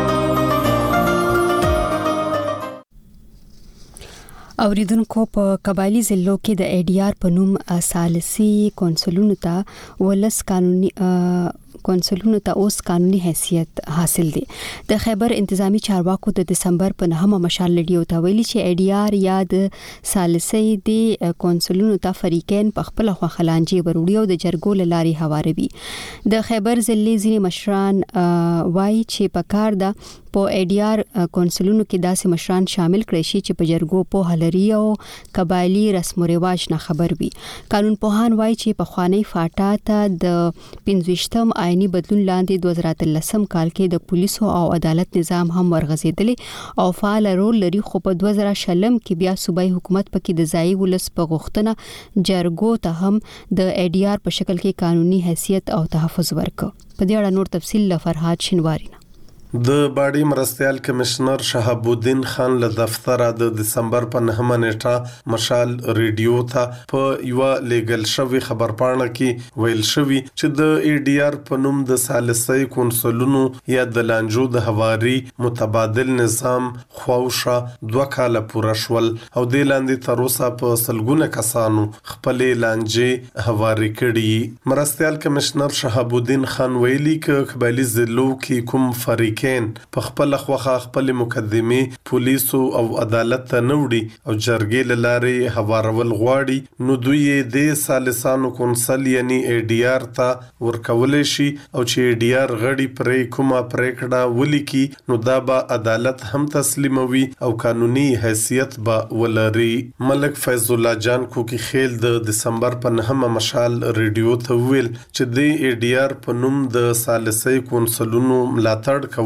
اوریدونکو په قبایلی ضلعو کې د ای ډی آر په نوم ثالثي کونسلونو ته ولس قانوني کونسلونو ته اوس قانوني حیثیت حاصل دي. د خیبر انتظامی چارواکو د دسمبر په نهمه مشال ریډیو ته ویلي چې ای ډی آر یا د ثالثي د کونسلونو ته فریقین په خپل خلانجي وروړي او د جرګو لاري هواروي. د خیبر ضلع ځینې مشران وایي چې په کار ده په ای ډی آر کونسلونو کې داسې مشران شامل کړي شي چې په جرګو په هلري او قبایلی رسم او رواج نه خبر وي. قانون پوهان وایي چې په خوانی فاټا ته د پنځويشتم آئینی بدلون لاندې دوه زره اتلسم کال کې د پولیسو او عدالت نظام هم ورغزیدلی او فعال رول لري. خو په دوه زره شلم کې بیا صوبایي حکومت پکې د ځای ولس په غوښتنه جرګو ته هم د ای ډی آر په شکل کې قانوني حیثیت او تحفظ ورکړ. په دې اړه نور تفصیل له فرهاد شینواری. د باډي مرستيال کمشنر شهاب الدین خان له دفتر د دسمبر په نهمه نیټه مشال ریډیو ته په یو لیګل شوی خبرپاڼه کې ویل شوی چې د ای ډی آر په نوم د ثالثي کونسلونو یا د لانجو د حواري متبادل نظام خوښه دوه کاله پوره شول او د لاندې تر اوسه په سلګونه کسانو خپل لانجې حواري کړي. مرستيال کمشنر شهاب الدین خان ویلي ک قبایلی ضلعو کې کوم فریق په خپل خوخه خپل مقدمه پولیسو او عدالت ته نوړي او جرګې لارې هوارول غواړي نو دوی د سالسانو کونسل یعنی ای ډی آر ته ورکول شي او چې ای ډی آر غړي پرې کومه پریکړه ولیکي نو دا به عدالت هم تسلیموي او قانوني حیثیت به ولري. ملک فیض الله جان کوکی خیل د دسمبر په نهمه مشال ریډیو ته ویل چې د ای ډی آر په نوم د سالسي کونسلونو ملاتړ کوي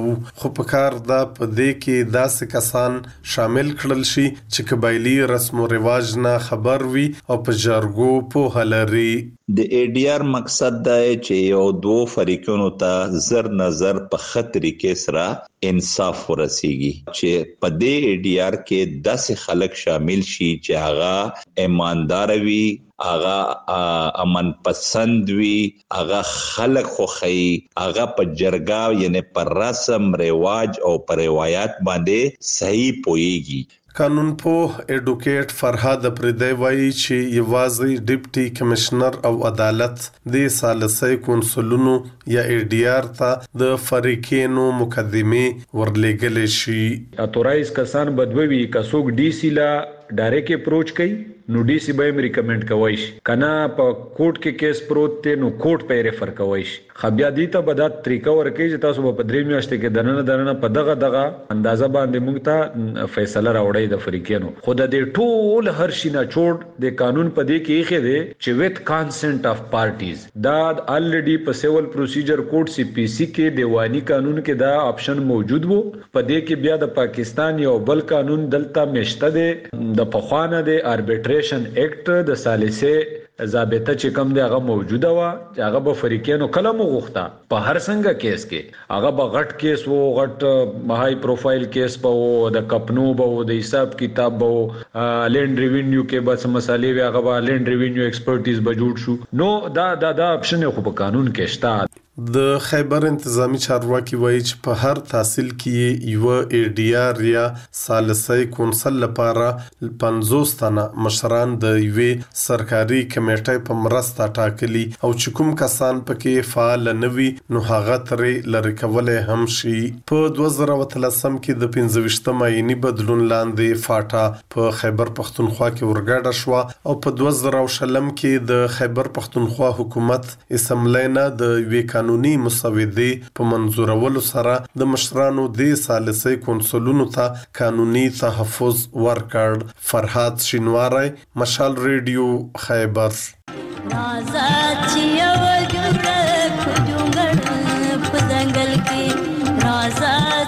کوو خو په کار دا په دې کې داسې کسان شامل کړل شي چې قبایلی رسم او رواج نه خبر وي او په جرګو په لري. د ای ډی آر مقصد دا چې یو دوه فریقونو ته زر نظر په خطرې کې سره انصاف ورسیږي چې په دې ای ډی آر کې داسې خلک شامل شي چې هغه ایماندار وي، هغه امن پسند وي، هغه خلک خوخی، هغه په جرګه یعنی پر رسم رواج او پر روایت باندې صحیح پويږي. قانون پوه ایډوکیټ فرهاد پردی وایي چې یوازې ډیپټي کمشنر او عدالت د ثالثي کونسلونو یا ای ډی آر ته د فریقینو مقدمه ورلېږل شي. اتورایز کسان بدوي کڅوګ ډي سی لا ډایرکټ اپروچ کوي نو ډي سی به ریکمند کوي شي کنه په کوټ کې کیس پروت ته نو کوټ په ریفر کوي شي. خبیا دي ته بدات طریقه ورکړي چې تاسو په درې میاشتې کې دننه دننه په دغه دغه اندازه باندې موږ ته فیصله راوړی د فریقینو. خود د ټول هر شي نه چوټ د قانون په دې کې خې دي چې وذ کانسنت اف پارټیز دا الریډي په سیول پروسیجر کوډ سی پی سی کې دیوانی قانون کې دا آپشن موجود وو. په دې کې بیا د پاکستان یو بل قانون دلته مشته دي د پخوانه د اربیټریشن اکټ د ثالثه ضابطه چې کوم دی هغه موجوده و چې هغه به فریقینو کلم غوښتا په هر څنګه کیس کې هغه به غټ کیس وو، غټ هاي پروفایل کیس به وو، د کپنو به وو، د حساب کتاب به وو، لینډ ریوینیو کې بس مسالې وي هغه به لینډ ریوینیو ایکسپرټیز به جوړ شو. نو دا دا دا آپشن خو په قانون کې شته. د خیبر انتظامی چارواکي وایي چې په هر تحصیل کې یو ای ډی آر یا ثالثي کونسل لپاره پنځوس تنه مشران د یوې سرکاري کمیټې په مرسته ټاکلي او چې کوم کسان پکې فعال نه وي نو هغه ترې لری کولای هم شي. په دوه زره اتلسم کې د پنځه ویشتم آئینی بدلون لاندې فاټا په خیبر پختونخوا کې ورګډه شو او په دوه زره شلم کې د خیبر پختونخوا حکومت اسمبلی نه د یوې قانوني مسودې په منظورولو سره د مشرانو د ثالثي کونسلونو ته قانوني تحفظ ورکړ. فرهاد شینواری، مشال ریډیو، خیبر. رازات یو جوړ کډونګړ په ځنګل کې رازات